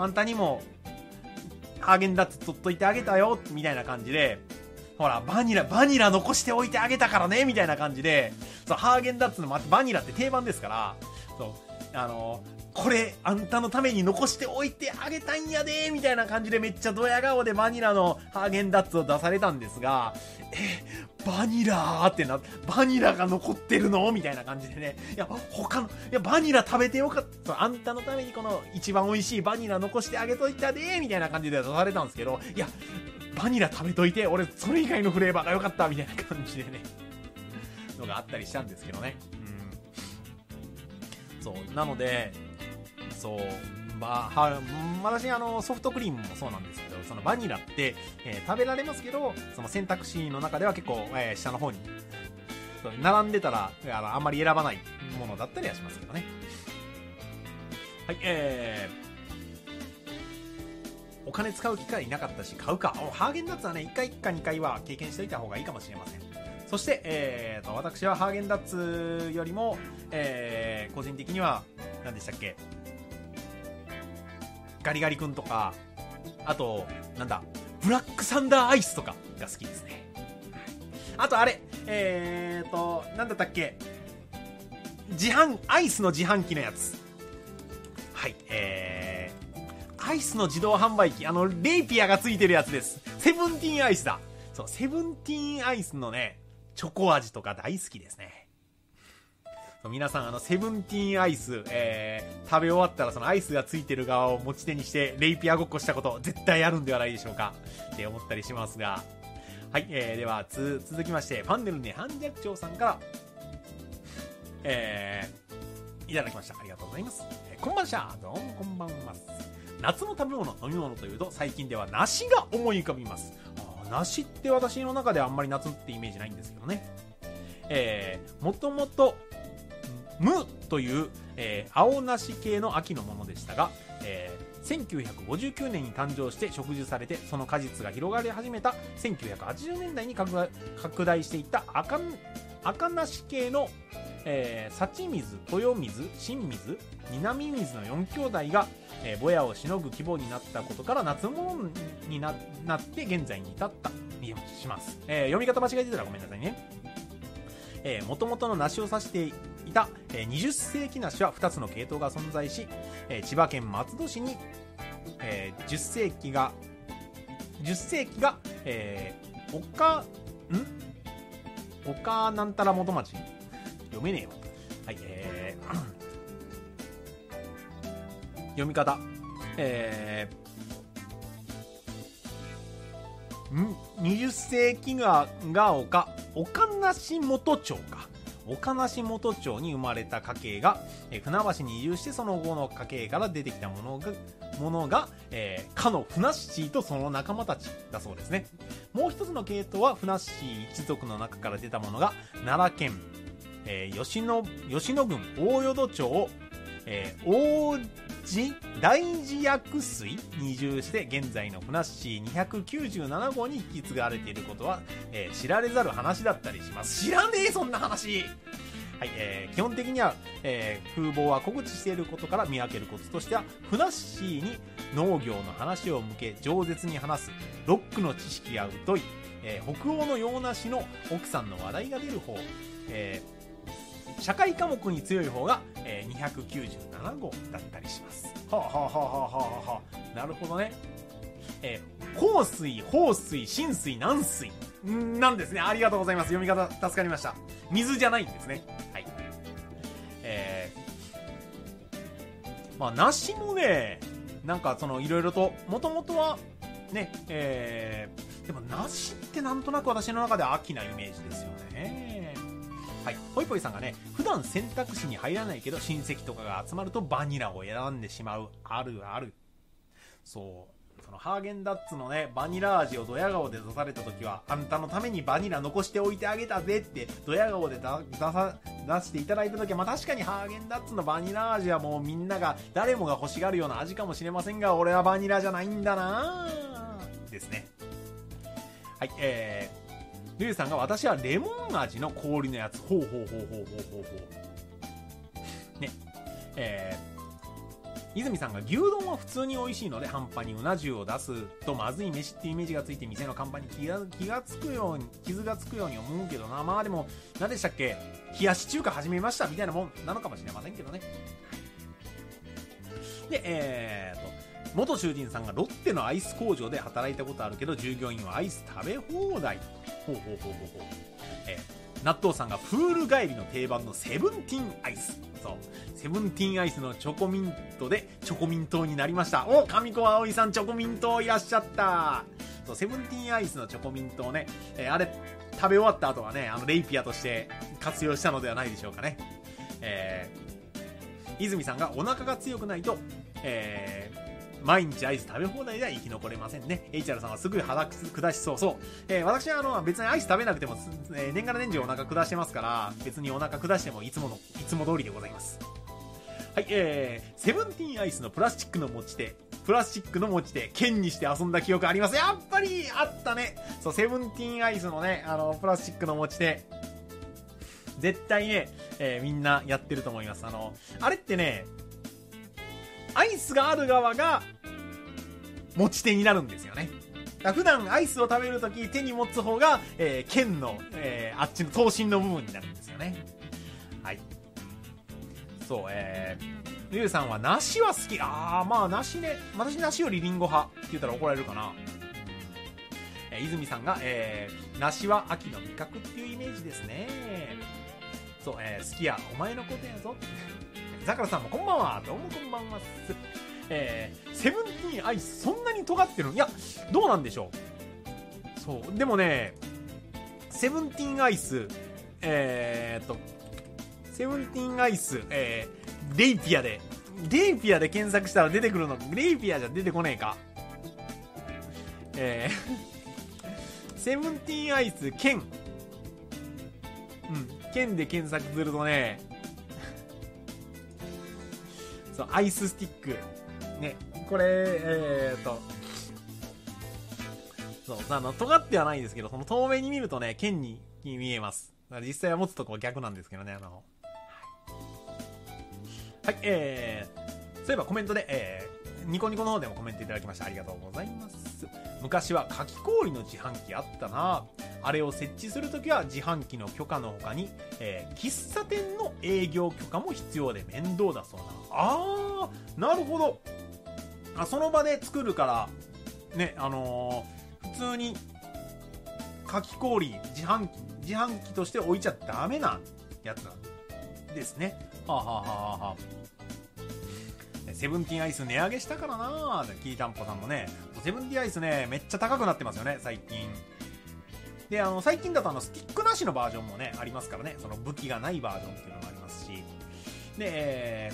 ハーゲンダッツ取っといてあげたよ、みたいな感じで、ほら、バニラ残しておいてあげたからね、みたいな感じで、そう、ハーゲンダッツのバニラって定番ですから、そう、これ、あんたのために残しておいてあげたんやで、みたいな感じでめっちゃドヤ顔でバニラのハーゲンダッツを出されたんですが、バニラーってバニラが残ってるのみたいな感じでね。いや、バニラ食べてよかった。あんたのためにこの一番美味しいバニラ残してあげといたで、みたいな感じで出されたんですけど、いや、バニラ食べといて、俺それ以外のフレーバーが良かった、みたいな感じでね。のがあったりしたんですけどね。そう、なので、そう、私ソフトクリームもそうなんですけど、そのバニラって、食べられますけど、その選択肢の中では結構、下の方に並んでたらあんまり選ばないものだったりはしますけどね。はい、お金使う機会なかったし買うか。ハーゲンダッツはね、1回か2回は経験しておいた方がいいかもしれません。そして、私はハーゲンダッツよりも、個人的には何でしたっけ、ガリガリ君とか、あとブラックサンダーアイスとかが好きですね。あとあれ、なんだったっけ、アイスの自販機のやつ。はい、アイスの自動販売機、レイピアがついてるやつです。セブンティーンアイスだ。そう、セブンティーンアイスのね、チョコ味とか大好きですね。皆さんセブンティーンアイス、食べ終わったらそのアイスがついてる側を持ち手にしてレイピアごっこしたこと絶対あるんではないでしょうかって思ったりしますが、はい、では続きまして、ファンネルネハンジャッチョウさんから、いただきました。ありがとうございます。こんばんしゃ、どうもこんばんは。夏の食べ物、飲み物というと最近では梨が思い浮かびます。梨って私の中ではあんまり夏ってイメージないんですけどね。もともと無という、青梨系の秋のものでしたが、1959年に誕生して植樹されて、その果実が広がり始めた1980年代に拡大していった赤梨系の、幸水、豊水、新水、南水の4兄弟が、ぼやをしのぐ規模になったことから夏物に なって現在に至ったにします。読み方間違えてたらごめんなさいね。もともとの梨を指していた20世紀梨は2つの系統が存在し、千葉県松戸市に10世紀が岡なんたら元町、読めねえよ。はい、読み方、20世紀が岡梨元町か。岡梨元町に生まれた家系が、船橋に移住して、その後の家系から出てきたものが、かのふなっしーとその仲間たちだそうですね。もう一つの系統はふなっしー一族の中から出たものが奈良県、吉野郡大淀町、大寺薬水に移住して現在のふなっしー297号に引き継がれていることは、知られざる話だったりします。知らねえそんな話。はい、基本的には、風貌は告知していることから見分けるコツとしては、ふなっしーに農業の話を向け饒舌に話すロックの知識が疎い、北欧の洋梨の奥さんの話題が出る方、社会科目に強い方が、297号だったりします。なるほどね。香水、放水、浸水、軟水なんですね。ありがとうございます。読み方助かりました。水じゃないんですね。はい。梨もね、なんかそのいろいろともともとはね、でも梨ってなんとなく私の中では秋なイメージですよね。はい、ぽいぽいさんがね、普段選択肢に入らないけど親戚とかが集まるとバニラを選んでしまう。あるある。そう、そのハーゲンダッツのね、バニラ味をドヤ顔で出された時は、あんたのためにバニラ残しておいてあげたぜってドヤ顔で出していただいた時は、確かにハーゲンダッツのバニラ味はもうみんなが誰もが欲しがるような味かもしれませんが、俺はバニラじゃないんだなですね。はい、リュウさんが、私はレモン味の氷のやつ。ほうね。 泉さんが牛丼は普通に美味しいので半端にうな重を出すとまずい飯っていうイメージがついて店の看板に傷がつくように思うけどな。まあでも何でしたっけ、冷やし中華始めましたみたいなもんなのかもしれませんけどね。で元囚人さんがロッテのアイス工場で働いたことあるけど従業員はアイス食べ放題。納豆さんがプール帰りの定番のセブンティーンアイス。そう、セブンティーンアイスのチョコミントでチョコミントになりました。お、上子葵さんチョコミントいらっしゃった。そう、セブンティーンアイスのチョコミントをね、あれ食べ終わった後はね、レイピアとして活用したのではないでしょうかね。泉さんがお腹が強くないと、毎日アイス食べ放題では生き残れませんね。HR さんはすぐ腹下しそう。そう。私は別にアイス食べなくても、年がら年中お腹下してますから、別にお腹下してもいつも通りでございます。はい、セブンティーンアイスのプラスチックの持ち手、剣にして遊んだ記憶あります。やっぱりあったね。そう、セブンティーンアイスのね、プラスチックの持ち手。絶対ね、みんなやってると思います。あれってね、アイスがある側が持ち手になるんですよね。普段アイスを食べるとき手に持つ方が、剣の、あっちの刀身の部分になるんですよね。はい。そう、ゆうさんは梨は好き。まあ梨ね。私梨よりリンゴ派って言ったら怒られるかな。泉さんが、梨は秋の味覚っていうイメージですね。そう、好きやお前のことやぞ。ザカラさんもこんばんは。どうもこんばんは。セブンティーンアイスそんなに尖ってるの？いや、どうなんでしょう。そう、でもね、セブンティーンアイス、セブンティーンアイス、レイピアで検索したら出てくるの。レイピアじゃ出てこねえか。セブンティーンアイス剣、剣で検索するとね、そう、アイススティックね、これそう、尖ってはないんですけど、その透明に見るとね、剣に見えます。だから実際は持つとこは逆なんですけどね。はい、そういえばコメントで、ニコニコの方でもコメントいただきました。ありがとうございます。昔はかき氷の自販機あったな。あれを設置するときは自販機の許可の他に、喫茶店の営業許可も必要で面倒だそうな。なるほど。その場で作るからね、普通にかき氷自販機として置いちゃダメなやつなんですね。セブンティーンアイス値上げしたからな。キータンポさんもね、セブンティーンアイスね、めっちゃ高くなってますよね、最近。で、最近だとスティックなしのバージョンもね、ありますからね。その武器がないバージョンっていうのもありますし。で、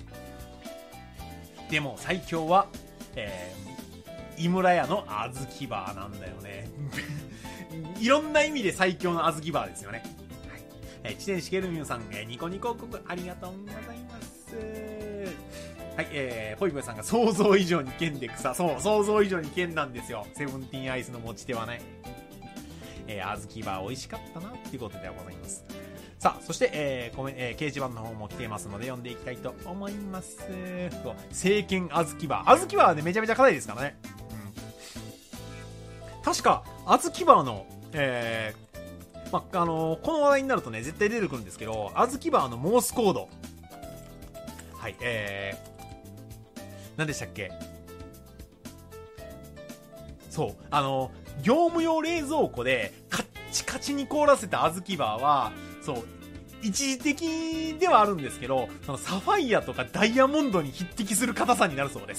でも最強は、井村屋のあずきバーなんだよね。いろんな意味で最強のあずきバーですよね。はい。知念しげるみゅうさん、ニコニコ広告ありがとうございます。はい、ポイポイさんが想像以上に剣で草。そう、想像以上に剣なんですよ。セブンティーンアイスの持ち手はね。あずきバー美味しかったなっていうことではございます。さあ、そして、掲示板の方も来ていますので読んでいきたいと思います。聖剣あずきバー。あずきバーはね、めちゃめちゃ硬いですからね。確か、あずきバーの、この話題になるとね、絶対出てくるんですけど、あずきバーのモースコード。はい、何でしたっけ？そう、業務用冷蔵庫でカッチカチに凍らせたあずきバーは、そう、一時的ではあるんですけど、そのサファイアとかダイヤモンドに匹敵する硬さになるそうです。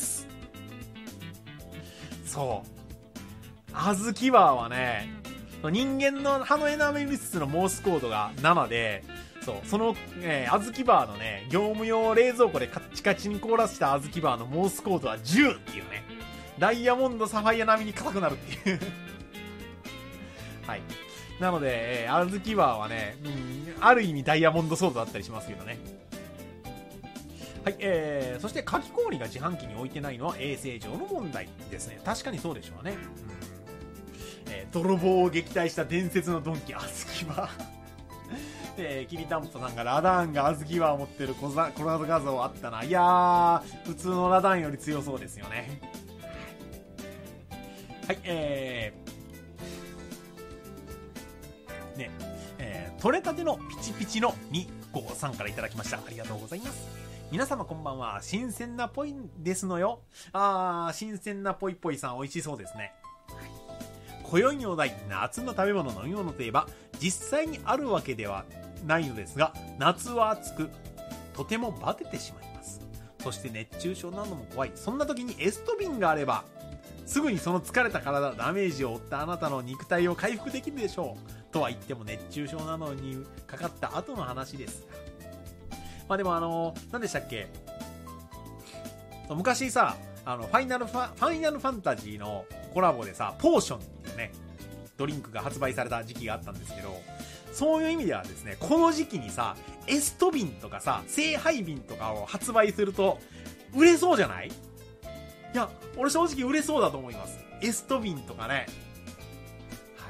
そう。あずきバーはね、人間の歯のエナメル質のモースコードが7で、そう、その、あずきバーのね、業務用冷蔵庫でカッチカチに凍らせたあずきバーのモースコードは10っていうね、ダイヤモンドサファイア並みに硬くなるっていうはい。なので、あずきバーはね、ある意味ダイヤモンドソードだったりしますけどね。はい、そしてかき氷が自販機に置いてないのは衛生上の問題ですね。確かにそうでしょうね。泥棒を撃退した伝説のドンキあずきバーきりたんぽさんがラダーンが小豆バーを持ってるコラボ画像あったな。いやー、普通のラダーンより強そうですよね。はい、取れたてのピチピチのみごさんからいただきました。ありがとうございます。皆様こんばんは。新鮮なぽいですのよ。新鮮なぽいぽいさん、美味しそうですね。今宵のお題、夏の食べ物飲み物といえば実際にあるわけではないのですが、夏は暑くとてもバテてしまいます。そして熱中症なども怖い。そんな時にエストビンがあればすぐにその疲れた体、ダメージを負ったあなたの肉体を回復できるでしょう。とは言っても熱中症などにかかった後の話です。でも何でしたっけ、昔さ、ファイナルファンタジーのコラボでさ、ポーションっていうね、ドリンクが発売された時期があったんですけど、そういう意味ではですね、この時期にさ、エスト瓶とかさ、聖杯瓶とかを発売すると、売れそうじゃない？いや、俺正直売れそうだと思います。エスト瓶とかね。はい。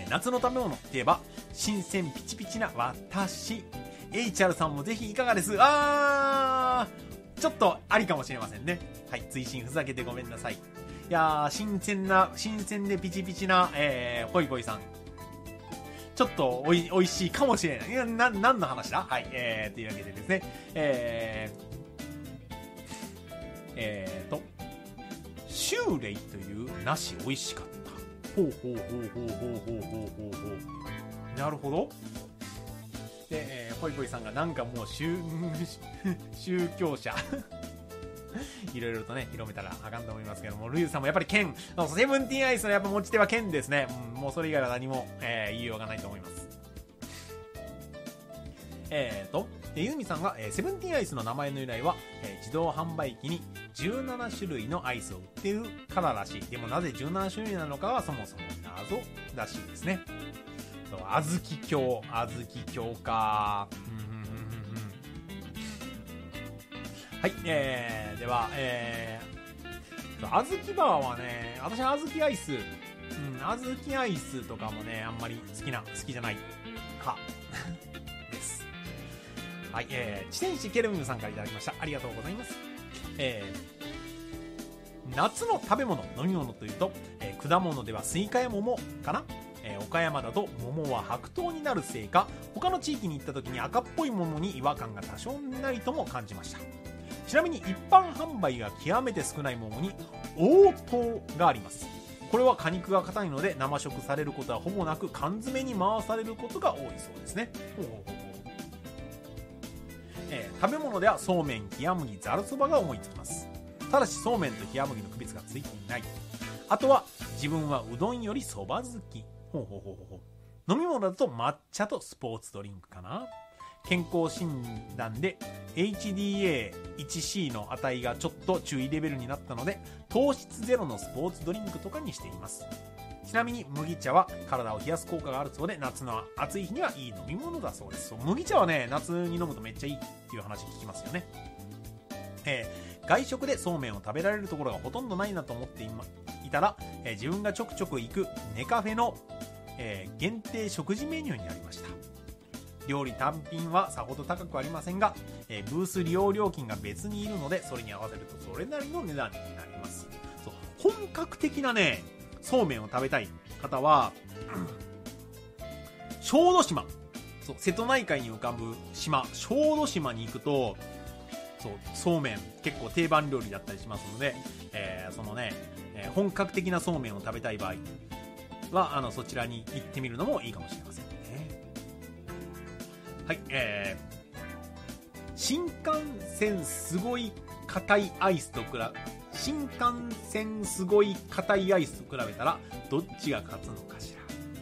夏の食べ物って言えば、新鮮ピチピチな私。HR さんもぜひいかがです？ちょっとありかもしれませんね。はい、追伸ふざけてごめんなさい。いやー、新鮮でピチピチな、ぽいぽいさん。ちょっとおいしいかもしれない。いや、何の話だ？はい、というわけでですね、シューレイという梨美味しかった。ほう。なるほど。で、ぽいぽいさんがなんかもう宗教者いろいろとね広めたらあかんと思いますけども、ルイさんもやっぱり剣、セブンティーンアイスのやっぱ持ち手は剣ですね。もうそれ以外は何も、言いようがないと思います。ユーミさんが、セブンティーンアイスの名前の由来は、自動販売機に17種類のアイスを売っているかららしい。でもなぜ17種類なのかはそもそも謎らしいですね。あずき京か。はい、では、あずきバーはね、私あずきアイス、あずきアイスとかもね、あんまり好きじゃないかです。はい、知天使ケルミムさんからいただきました。ありがとうございます。夏の食べ物、飲み物というと、果物ではスイカや桃かな。岡山だと桃は白桃になるせいか、他の地域に行った時に赤っぽい桃に違和感が多少なりとも感じました。ちなみに一般販売が極めて少ない桃に黄桃があります。これは果肉が硬いので生食されることはほぼなく、缶詰に回されることが多いそうですね。食べ物ではそうめん、冷麦、ざるそばが思いつきます。ただしそうめんと冷麦の区別がついていない。あとは自分はうどんよりそば好き。飲み物だと抹茶とスポーツドリンクかな。健康診断で HDA1C の値がちょっと注意レベルになったので、糖質ゼロのスポーツドリンクとかにしています。ちなみに麦茶は体を冷やす効果があるそうで、夏の暑い日にはいい飲み物だそうです。麦茶はね、夏に飲むとめっちゃいいっていう話聞きますよね。外食でそうめんを食べられるところがほとんどないなと思っていたら、自分がちょくちょく行くネカフェの、限定食事メニューにありました。料理単品はさほど高くありませんが、ブース利用料金が別にいるので、それに合わせるとそれなりの値段になります。本格的なね、そうめんを食べたい方は、小豆島、瀬戸内海に浮かぶ島、小豆島に行くと、そうめん結構定番料理だったりしますので、そのね、本格的なそうめんを食べたい場合はそちらに行ってみるのもいいかもしれませんね。はい、新幹線すごい硬いアイスと新幹線すごい硬いアイスと比べたらどっちが勝つのかしら。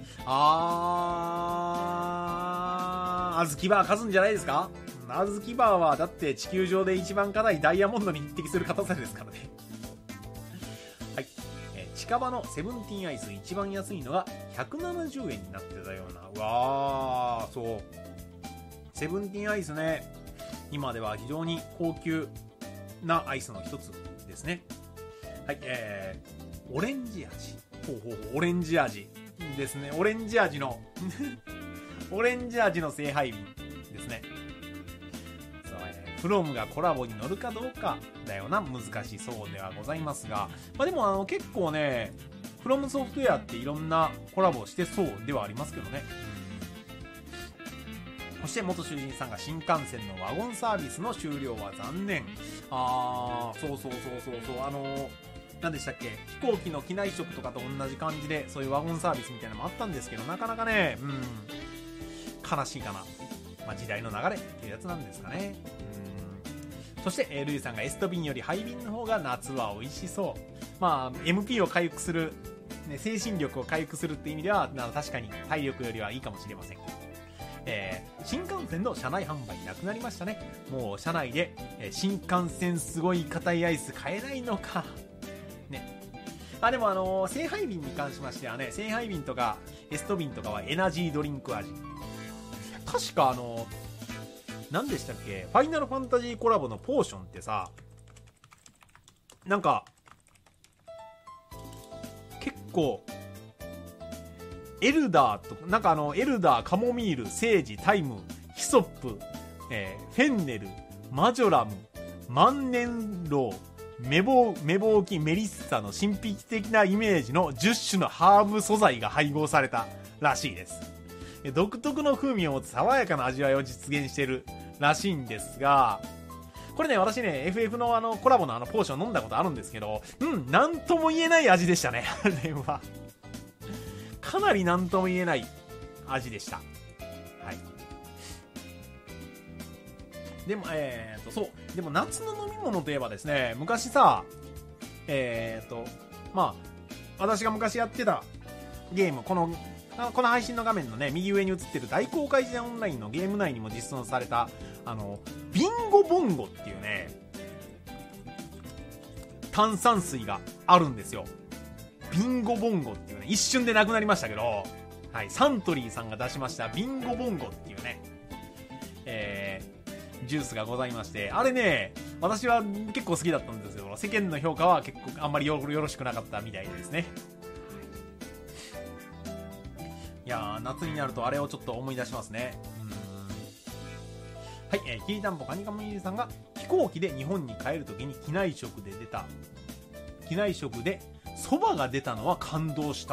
あずきバー勝つんじゃないですか。あずきバーはだって地球上で一番硬いダイヤモンドに匹敵する硬さですからね。はい、近場のセブンティーンアイス一番安いのが170円になってたような。わー、そうセブンティーンアイスね、今では非常に高級なアイスの一つですね。はい、オレンジ味、オレンジ味ですね。オレンジ味のオレンジ味の聖杯瓶ですね。そう、フロムがコラボに乗るかどうかだよな、難しそうではございますが、まあでも結構ね、フロムソフトウェアっていろんなコラボしてそうではありますけどね。そして元囚人さんが新幹線のワゴンサービスの終了は残念。そう何でしたっけ、飛行機の機内食とかと同じ感じでそういうワゴンサービスみたいなのもあったんですけど、なかなかね、悲しいかな。まあ、時代の流れっていうやつなんですかね。そして、ルイさんがエスト瓶よりハイ瓶の方が夏は美味しそう。まあ MP を回復する、ね、精神力を回復するって意味では確かに体力よりはいいかもしれません。新幹線の車内販売なくなりましたね。もう車内で、新幹線すごい硬いアイス買えないのかね。でも聖杯瓶に関しましてはね、聖杯瓶とかエスト瓶とかはエナジードリンク味。確か何でしたっけ、ファイナルファンタジーコラボのポーションってさ、なんか結構エルダーとか、なんかエルダー、カモミール、セージ、タイム、ヒソップ、フェンネル、マジョラム、万年ロウ、メボウキ、メリッサの神秘的なイメージの10種のハーブ素材が配合されたらしいです。独特の風味を持つ爽やかな味わいを実現しているらしいんですが、これね、私ね、FF のコラボのポーション飲んだことあるんですけど、なんとも言えない味でしたね。あれは。かなりなんとも言えない味でした。はい。でも、そう。でも夏の飲み物といえばですね、昔さ、まあ、私が昔やってたゲーム、この配信の画面のね、右上に映ってる大公開時代オンラインのゲーム内にも実装された、ビンゴボンゴっていうね、炭酸水があるんですよ。ビンゴボンゴっていうね、一瞬でなくなりましたけど、はい、サントリーさんが出しましたビンゴボンゴっていうね、ジュースがございまして、あれね、私は結構好きだったんですけど、世間の評価は結構あんまりよろしくなかったみたいですね。いやー、夏になるとあれをちょっと思い出しますね。はい、きりたんぽカニカムイさんが飛行機で日本に帰るときに機内食でそばが出たのは感動した。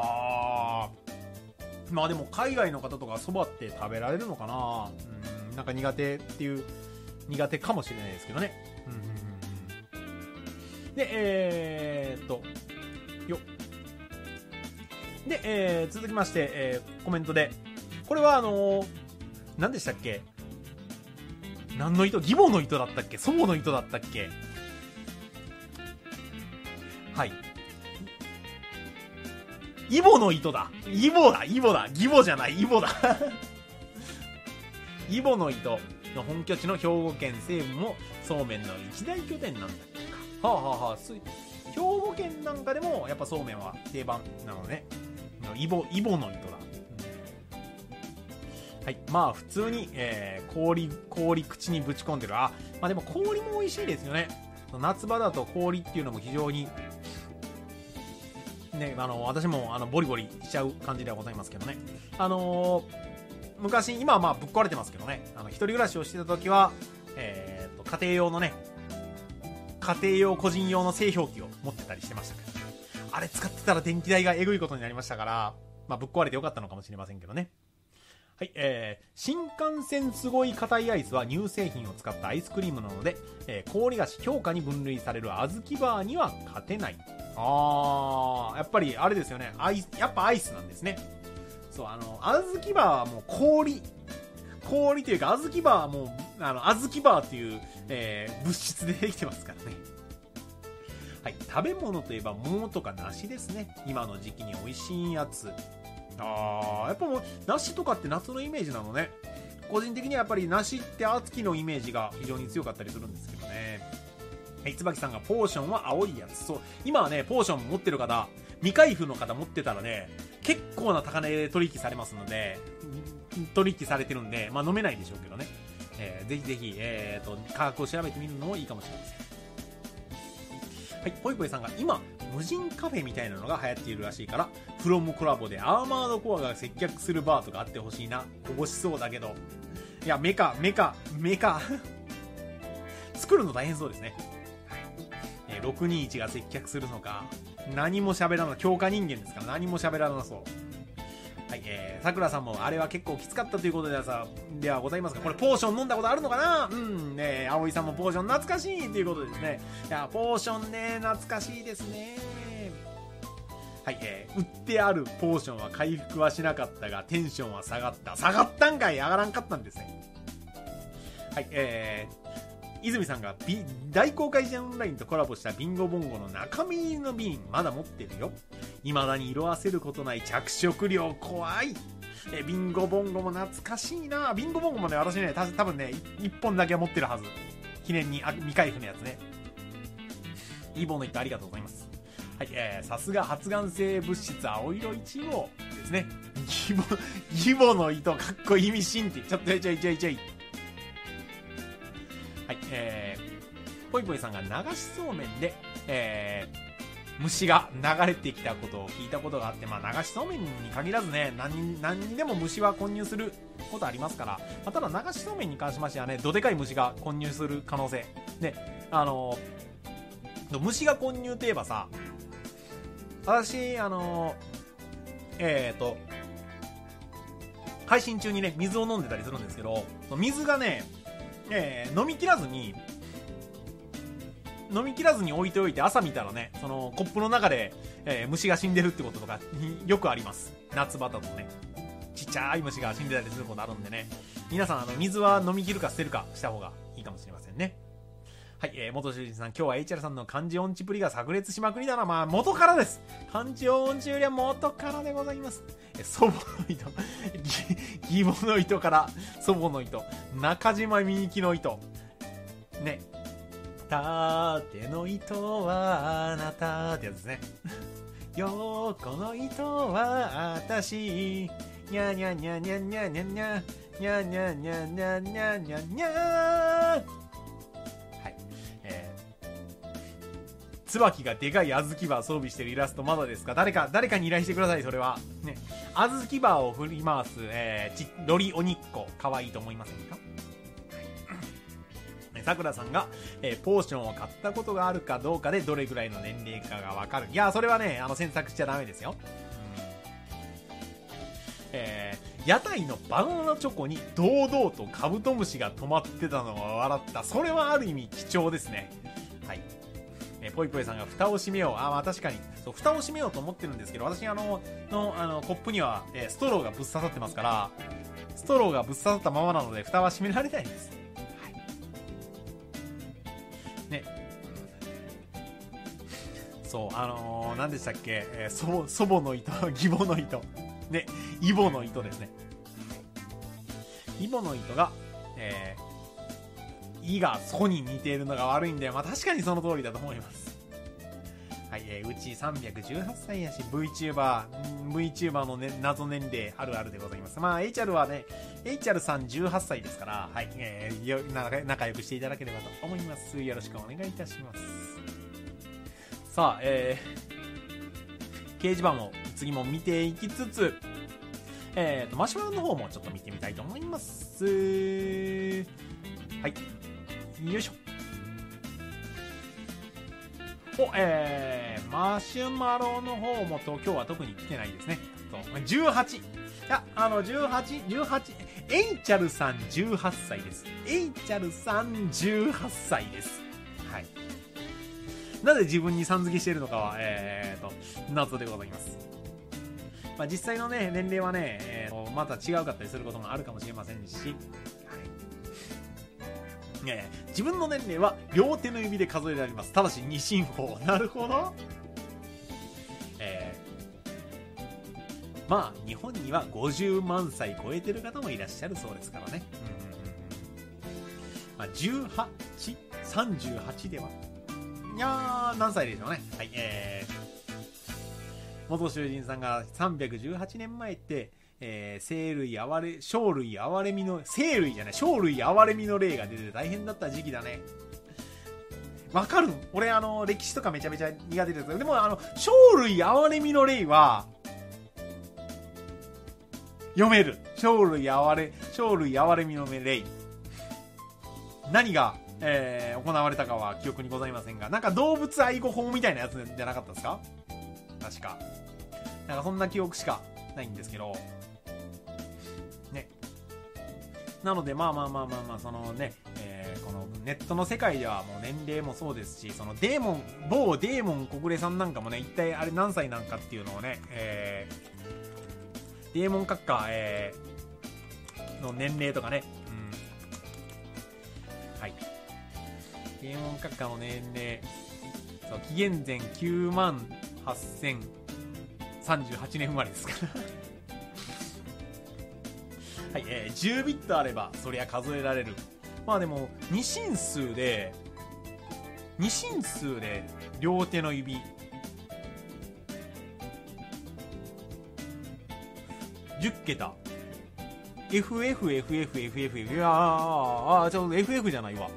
まあでも海外の方とかそばって食べられるのかな。なんか苦手かもしれないですけどね。で、で、続きまして、コメントで、これは何でしたっけ？何の糸？義母の糸だったっけ？祖母の糸だったっけ？はい。イボの糸だ。イボだ。義母じゃない、イボだ。イボの糸の本拠地の兵庫県西部もそうめんの一大拠点なんだっけか。兵庫県なんかでもやっぱそうめんは定番なのね。イボの糸だ。はい。まあ普通に、氷口にぶち込んでる。まあでも氷も美味しいですよね。夏場だと氷っていうのも非常にね、私もボリボリしちゃう感じではございますけどね。昔、今はまあぶっ壊れてますけどね、一人暮らしをしてた時は、家庭用個人用の製氷機を持ってたりしてましたけど、あれ使ってたら電気代がえぐいことになりましたから、まあぶっ壊れてよかったのかもしれませんけどね。はい、新幹線すごい硬いアイスは乳製品を使ったアイスクリームなので、氷菓子強化に分類される小豆バーには勝てない。やっぱりあれですよね。やっぱアイスなんですね。そう、小豆バーはもう氷というか、小豆バーはもう、小豆バーという、物質でできてますからね。はい、食べ物といえば桃とか梨ですね。今の時期に美味しいやつ。やっぱもう梨とかって夏のイメージなのね。個人的にはやっぱり梨って秋のイメージが非常に強かったりするんですけどね。はい、椿さんがポーションは青いやつ。そう、今はねポーション持ってる方、未開封の方持ってたらね、結構な高値で取引されますので、取引されてるんで、まあ飲めないでしょうけどね。ぜひぜひ価格を調べてみるのもいいかもしれません。はい、ぽいぽいさんが今無人カフェみたいなのが流行っているらしいから、フロムコラボでアーマードコアが接客するバーとかあってほしいな。こぼしそうだけど。いや、メカ作るの大変そうですね。621が接客するのか。何も喋らない。強化人間ですから何も喋らなそう。はい、さくらさんもあれは結構きつかったということではございますが、これポーション飲んだことあるのかな。葵さんもポーション懐かしいということでですね。いや、ポーションね、懐かしいですね。はい、売ってあるポーションは回復はしなかったが、テンションは下がったんかい、上がらんかったんですね。はい、泉さんが大公開ジャンオンラインとコラボしたビンゴボンゴの中身入りの瓶まだ持ってるよ。未だに色あせることない着色料怖い。ビンゴボンゴも懐かしいな。ビンゴボンゴもね、私ね、多分ね、1本だけは持ってるはず。記念に未開封のやつね。イボの糸ありがとうございます。はい、さすが発がん性物質青色1号ですね。ギボの糸かっこいい意味深ってちょっとちょい。はい、ぽいぽいさんが流しそうめんで、虫が流れてきたことを聞いたことがあって、まあ流しそうめんに限らずね、何にでも虫は混入することありますから、まあ、ただ流しそうめんに関しましてはね、どでかい虫が混入する可能性で、虫が混入といえばさ、私配信中にね水を飲んでたりするんですけど、水がね、飲み切らずに置いておいて、朝見たらね、そのコップの中で、虫が死んでるってこととかよくあります。夏場だとね、ちっちゃい虫が死んでたりすることあるんでね、皆さん水は飲み切るか捨てるかした方がいいかもしれませんね。はい、元主人さん、今日は HR さんの漢字音痴プリが炸裂しまくりだな。まあ元からです。漢字音痴よりは元からでございます。祖母の糸、義母の糸から祖母の糸、中島みゆきの糸ね、縦の糸はあなたってやつですね。横の糸はあたし、にゃにゃにゃにゃにゃにゃにゃにゃにゃにゃにゃにゃにゃにゃ。はい、椿がでかい小豆バー装備してるイラストまだですか。誰かに依頼してください。それはね、小豆バーを振り回す、ロリ鬼っ子可愛いと思いませんか。さくらさんが、ポーションを買ったことがあるかどうかでどれぐらいの年齢かがわかる。いや、それはね、詮索しちゃダメですよ。屋台のバナナチョコに堂々とカブトムシが止まってたのが笑った。それはある意味貴重ですね。はい。ぽいぽいさんが蓋を閉めよう。まあ確かにそう、蓋を閉めようと思ってるんですけど、私コップには、ストローがぶっ刺さってますから、ストローがぶっ刺さったままなので蓋は閉められないです。ね、そう何でしたっけ、祖母の糸、義母の糸ね、イボの糸ですね。イボの糸がイがソに似ているのが悪いんで、まあ確かにその通りだと思います。はい、うち318歳やし VTuber の、ね、謎年齢あるあるでございます。まあ HR はね、HR さん18歳ですから、はい、仲良くしていただければと思います。よろしくお願いいたします。さあ、掲示板を次も見ていきつつ、マシュマロの方もちょっと見てみたいと思います。はい、よいしょ。マシュマロの方も今日は特に来てないですね。18。いや、18。エイチャルさん18歳です。エイチャルさん18歳です。はい。なぜ自分にさん付けしているのかは、謎でございます。まあ、実際のね、年齢はね、また違うかったりすることもあるかもしれませんし、自分の年齢は両手の指で数えられます。ただし二進法。なるほど。まあ日本には50万歳超えてる方もいらっしゃるそうですからね。まあ、38ではいやー、何歳でしょうね。はい、元囚人さんが318年前って、生類哀れみの霊が出て大変だった時期だね。 わかる。俺歴史とかめちゃめちゃ苦手です。でも生類憐れみの霊は読める。生類憐れみの霊。何が、行われたかは記憶にございませんが、なんか動物愛護法みたいなやつじゃなかったですか？確か。なんかそんな記憶しかないんですけど。ね。なので、まあ、そのね、このネットの世界ではもう年齢もそうですし、その某デーモン小暮さんなんかもね、一体あれ何歳なんかっていうのをね、デーモン閣下、の年齢とかね、はい。デーモン閣下の年齢、そう、紀元前98,038年生まれですから。はい、10ビットあれば、そりゃ数えられる。まあでも、二進数で、両手の指、10桁。FF、ちょっと FF じゃないわ。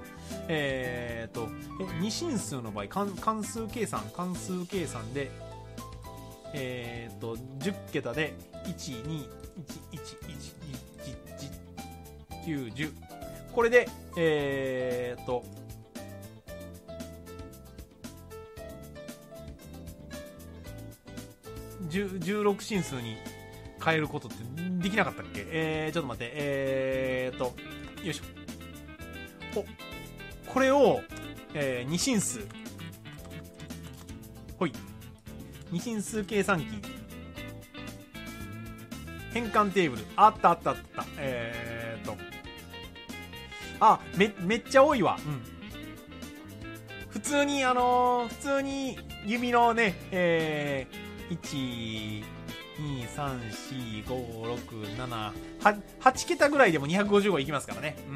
二進数の場合、関数計算で、10桁で、1、2、1、1、1、1、9、10。これで、16進数に変えることってできなかったっけ？ちょっと待って、よいしょ。これを、二進数。ほい。二進数計算機。変換テーブル。あった。めっちゃ多いわ。うん。普通に指のね、1、2、3、4、5、6、7、8桁ぐらいでも255いきますからね。うん。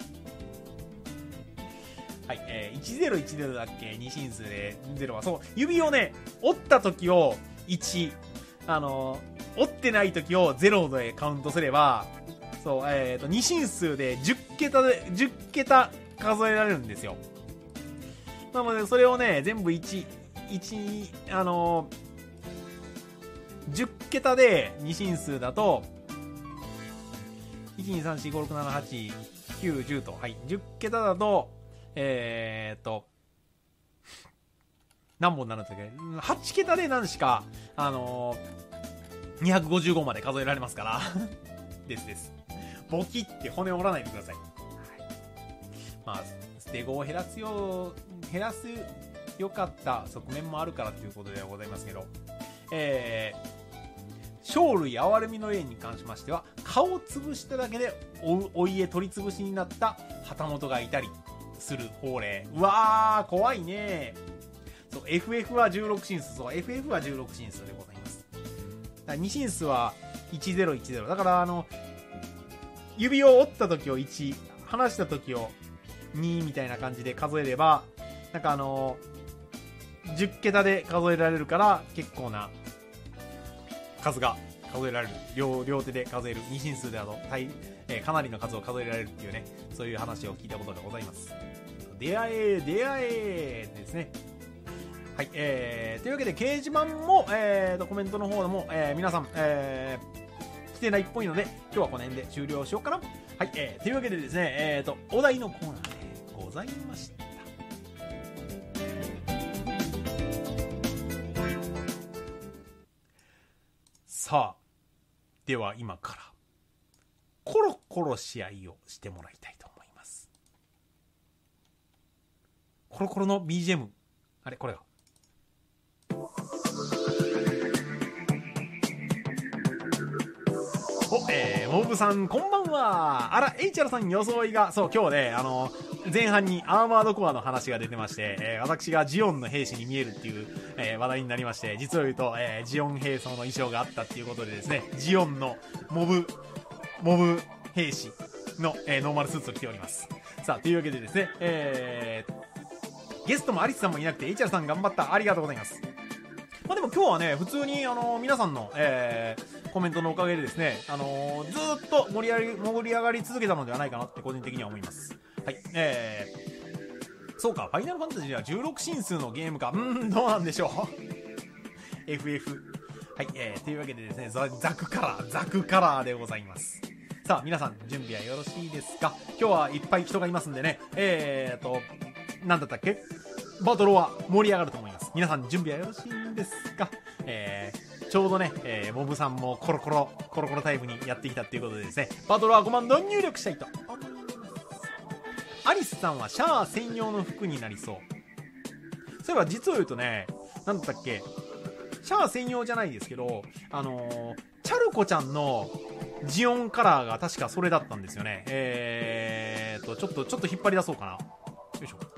はい、1010だっけ？二進数で0は、そう、指をね、折った時を1、折ってない時を0でカウントすれば、そう、二進数で10桁数えられるんですよ。なので、それをね、全部10桁で二進数だと、1、2、3、4、5、6、7、8、9、10と、はい、10桁だと、何本になるんだっけ？ 8 桁で何しか、255まで数えられますから。です。ボキって骨折らないでください。はい、まあ、捨て子を減らす良かった側面もあるからということではございますけど、生類憐れみの霊に関しましては、顔を潰しただけでお家取り潰しになった旗本がいたりする法令。うわー、怖いね。そう、FF は16進数。そう、FF は16進数でございます。2進数は1010。だから指を折った時を1、離した時を2みたいな感じで数えれば、なんか10桁で数えられるから、結構な数が数えられる。両手で数える。二進数でかなりの数を数えられるっていうね、そういう話を聞いたことがございます。出会えですね。はい、というわけで掲示板も、コメントの方でも、皆さん、来てないっぽいので、今日はこの辺で終了しようかな。はい、というわけでですね、お題のコーナーでございました。さあ、では今から、コロコロ試合をしてもらいたいと思います。コロコロの BGM、あれ、これが。モブさんこんばんは。あら、エイチャルさん装いが、そう、今日ね、前半にアーマードコアの話が出てまして、私がジオンの兵士に見えるっていう、話題になりまして、実を言うと、ジオン兵装の衣装があったっていうことでですね、ジオンのモブ兵士の、ノーマルスーツを着ております。さあ、というわけでですね、ゲストもアリスさんもいなくて、エイチャルさん頑張った。ありがとうございます。まあでも今日はね、普通に皆さんの、コメントのおかげでですね、ずーっと盛り上がり続けたのではないかなって個人的には思います。はい、 そうか、ファイナルファンタジーは16進数のゲームか。どうなんでしょう。FF。はい、というわけでですね、ザクカラーでございます。さあ、皆さん、準備はよろしいですか？今日はいっぱい人がいますんでね、なんだったっけ？バトルは盛り上がると思います。皆さん、準備はよろしいですか？ちょうどね、モブさんもコロコロタイムにやってきたっていうことでですね、バトルはコマンドを入力したいと思います。アリスさんはシャア専用の服になりそう。そういえば実を言うとね、なんだったっけ、シャア専用じゃないですけど、チャルコちゃんのジオンカラーが確かそれだったんですよね。ちょっと引っ張り出そうかな。よいしょ。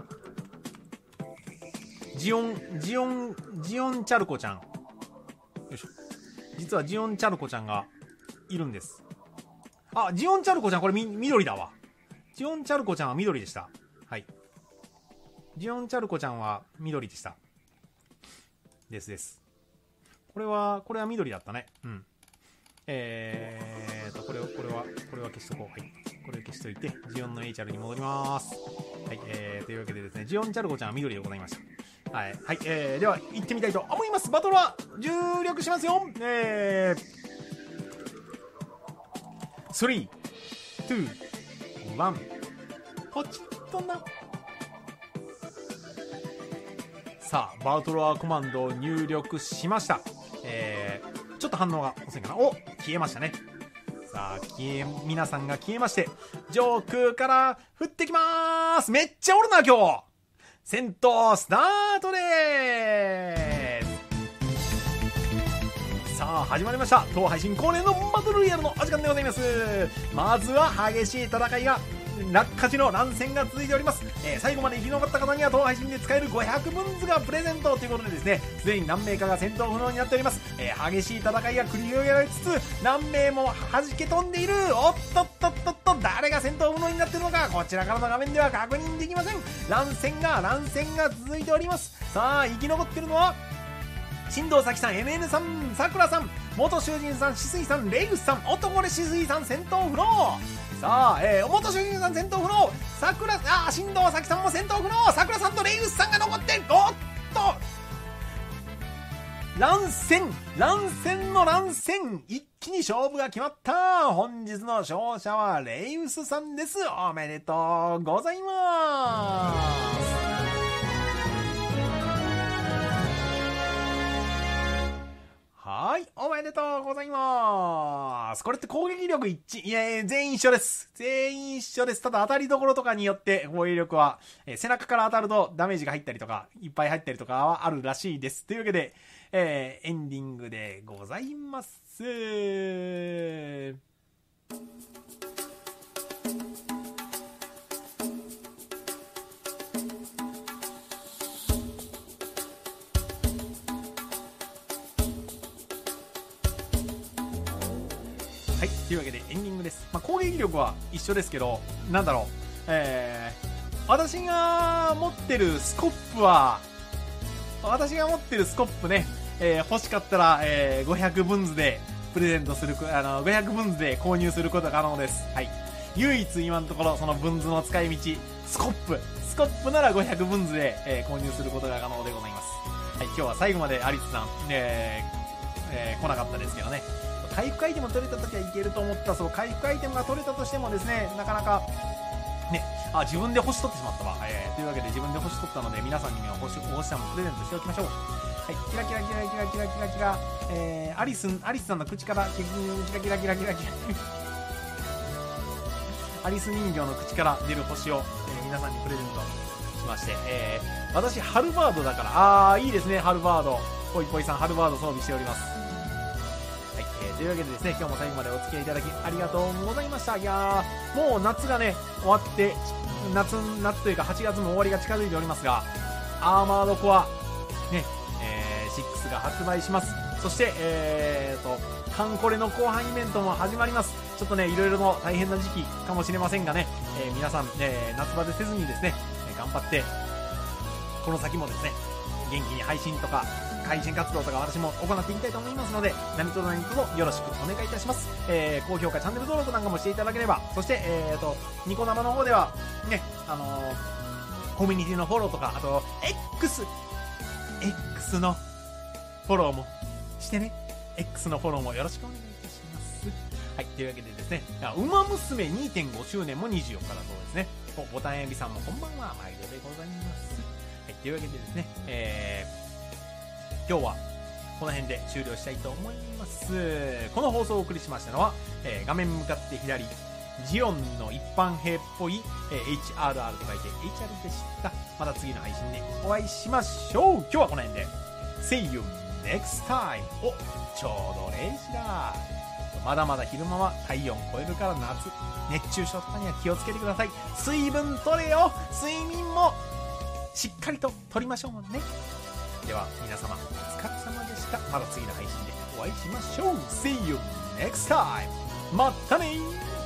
ジオンチャルコちゃん。よいしょ。実はジオンチャルコちゃんがいるんです。あ、ジオンチャルコちゃんこれ緑だわ。ジオンチャルコちゃんは緑でした。はい。ジオンチャルコちゃんは緑でした。です。これは緑だったね。うん。これは消しとこう。はい。これを消しといて、ジオンの H に戻ります。はい。というわけでですね、ジオンチャルコちゃんは緑でございました。はい。はい。では、行ってみたいと思います。バトルは、重力しますよ。3、2、1、ポチッとな。さあ、バトルはコマンドを入力しました。ちょっと反応が遅いかな。お、消えましたね。さあ、皆さんが消えまして、上空から降ってきまーす。めっちゃおるな、今日。戦闘スタートでーす。さあ、始まりました。当配信恒例のバトルロイヤルのお時間でございます。まずは激しい戦いが、落下時の乱戦が続いております。最後まで生き残った方には当配信で使える500分図がプレゼントということでですね、すでに何名かが戦闘不能になっております。激しい戦いが繰り広げられつつ、何名も弾け飛んでいる。おっとっとっとっと、誰が戦闘不能になっているのか、こちらからの画面では確認できません。乱戦が続いております。さあ、生き残っているのは新藤咲さん、MN さん、さくらさん、元囚人さん、しすいさん、レイフスさん、男でしすいさん戦闘不能。さあ、元囚人さん戦闘不能、新藤咲さんも戦闘不能、さくらさんとレイフスさんが残って、おっと乱戦、一気に勝負が決まった。本日の勝者はレイフスさんです。おめでとうございます。はい、おめでとうございます。これって攻撃力一致、いや、全員一緒です。ただ当たりどころとかによって攻撃力は、背中から当たるとダメージが入ったりとか、いっぱい入ったりとかはあるらしいです。というわけで、エンディングでございます。はい、というわけでエンディングです。攻撃力は一緒ですけど、なんだろう、私が持ってるスコップね、欲しかったら、500分図でプレゼントする、500分図で購入することが可能です。はい。唯一今のところその分図の使い道、スコップなら500分図で、購入することが可能でございます。はい、今日は最後までアリスさん、来なかったですけどね。回復アイテム取れた時はいけると思った。そう、回復アイテムが取れたとしてもですね、なかなかね、自分で星取ってしまったわ。というわけで自分で星取ったので、皆さんには星さんもプレゼントしておきましょう。はい、キラキラ、アリスさんの口からキラキラアリス人形の口から出る星を、皆さんにプレゼントしまして、私ハルバードだから、いいですね、ハルバード。ぽいぽいさん、ハルバード装備しております。というわけでですね、今日も最後までお付き合いいただきありがとうございました。いやー、もう夏がね、終わって、夏というか8月も終わりが近づいておりますが、アーマードコア、ね、6が発売します。そして、カンコレの後半イベントも始まります。ちょっとね、いろいろの大変な時期かもしれませんがね、皆さん、夏バテせずにですね、頑張って、この先もですね、元気に配信とか、配信活動とか私も行っていきたいと思いますので、何卒よろしくお願いいたします。高評価、チャンネル登録なんかもしていただければ、そして、ニコ生の方では、ね、 コミュニティのフォローとか、あと X のフォローもしてね。X のフォローもよろしくお願いいたします。はい、というわけでですね、ウマ娘 2.5 周年も24日だそうですね。ボタンエビさんもこんばんは、毎度でございます。はい、というわけでですね、今日はこの辺で終了したいと思います。この放送をお送りしましたのは、画面向かって左、ジオンの一般兵っぽい、HRR と書いて HR でした。また次の配信でお会いしましょう。今日はこの辺で See you next time。 お、ちょうど0時だ。まだまだ昼間は体温超えるから夏、熱中症とかには気をつけてください。水分取れよ。睡眠もしっかりと取りましょうね。では皆様お疲れ様でした。また次の配信でお会いしましょう。 See you next time。 またねー。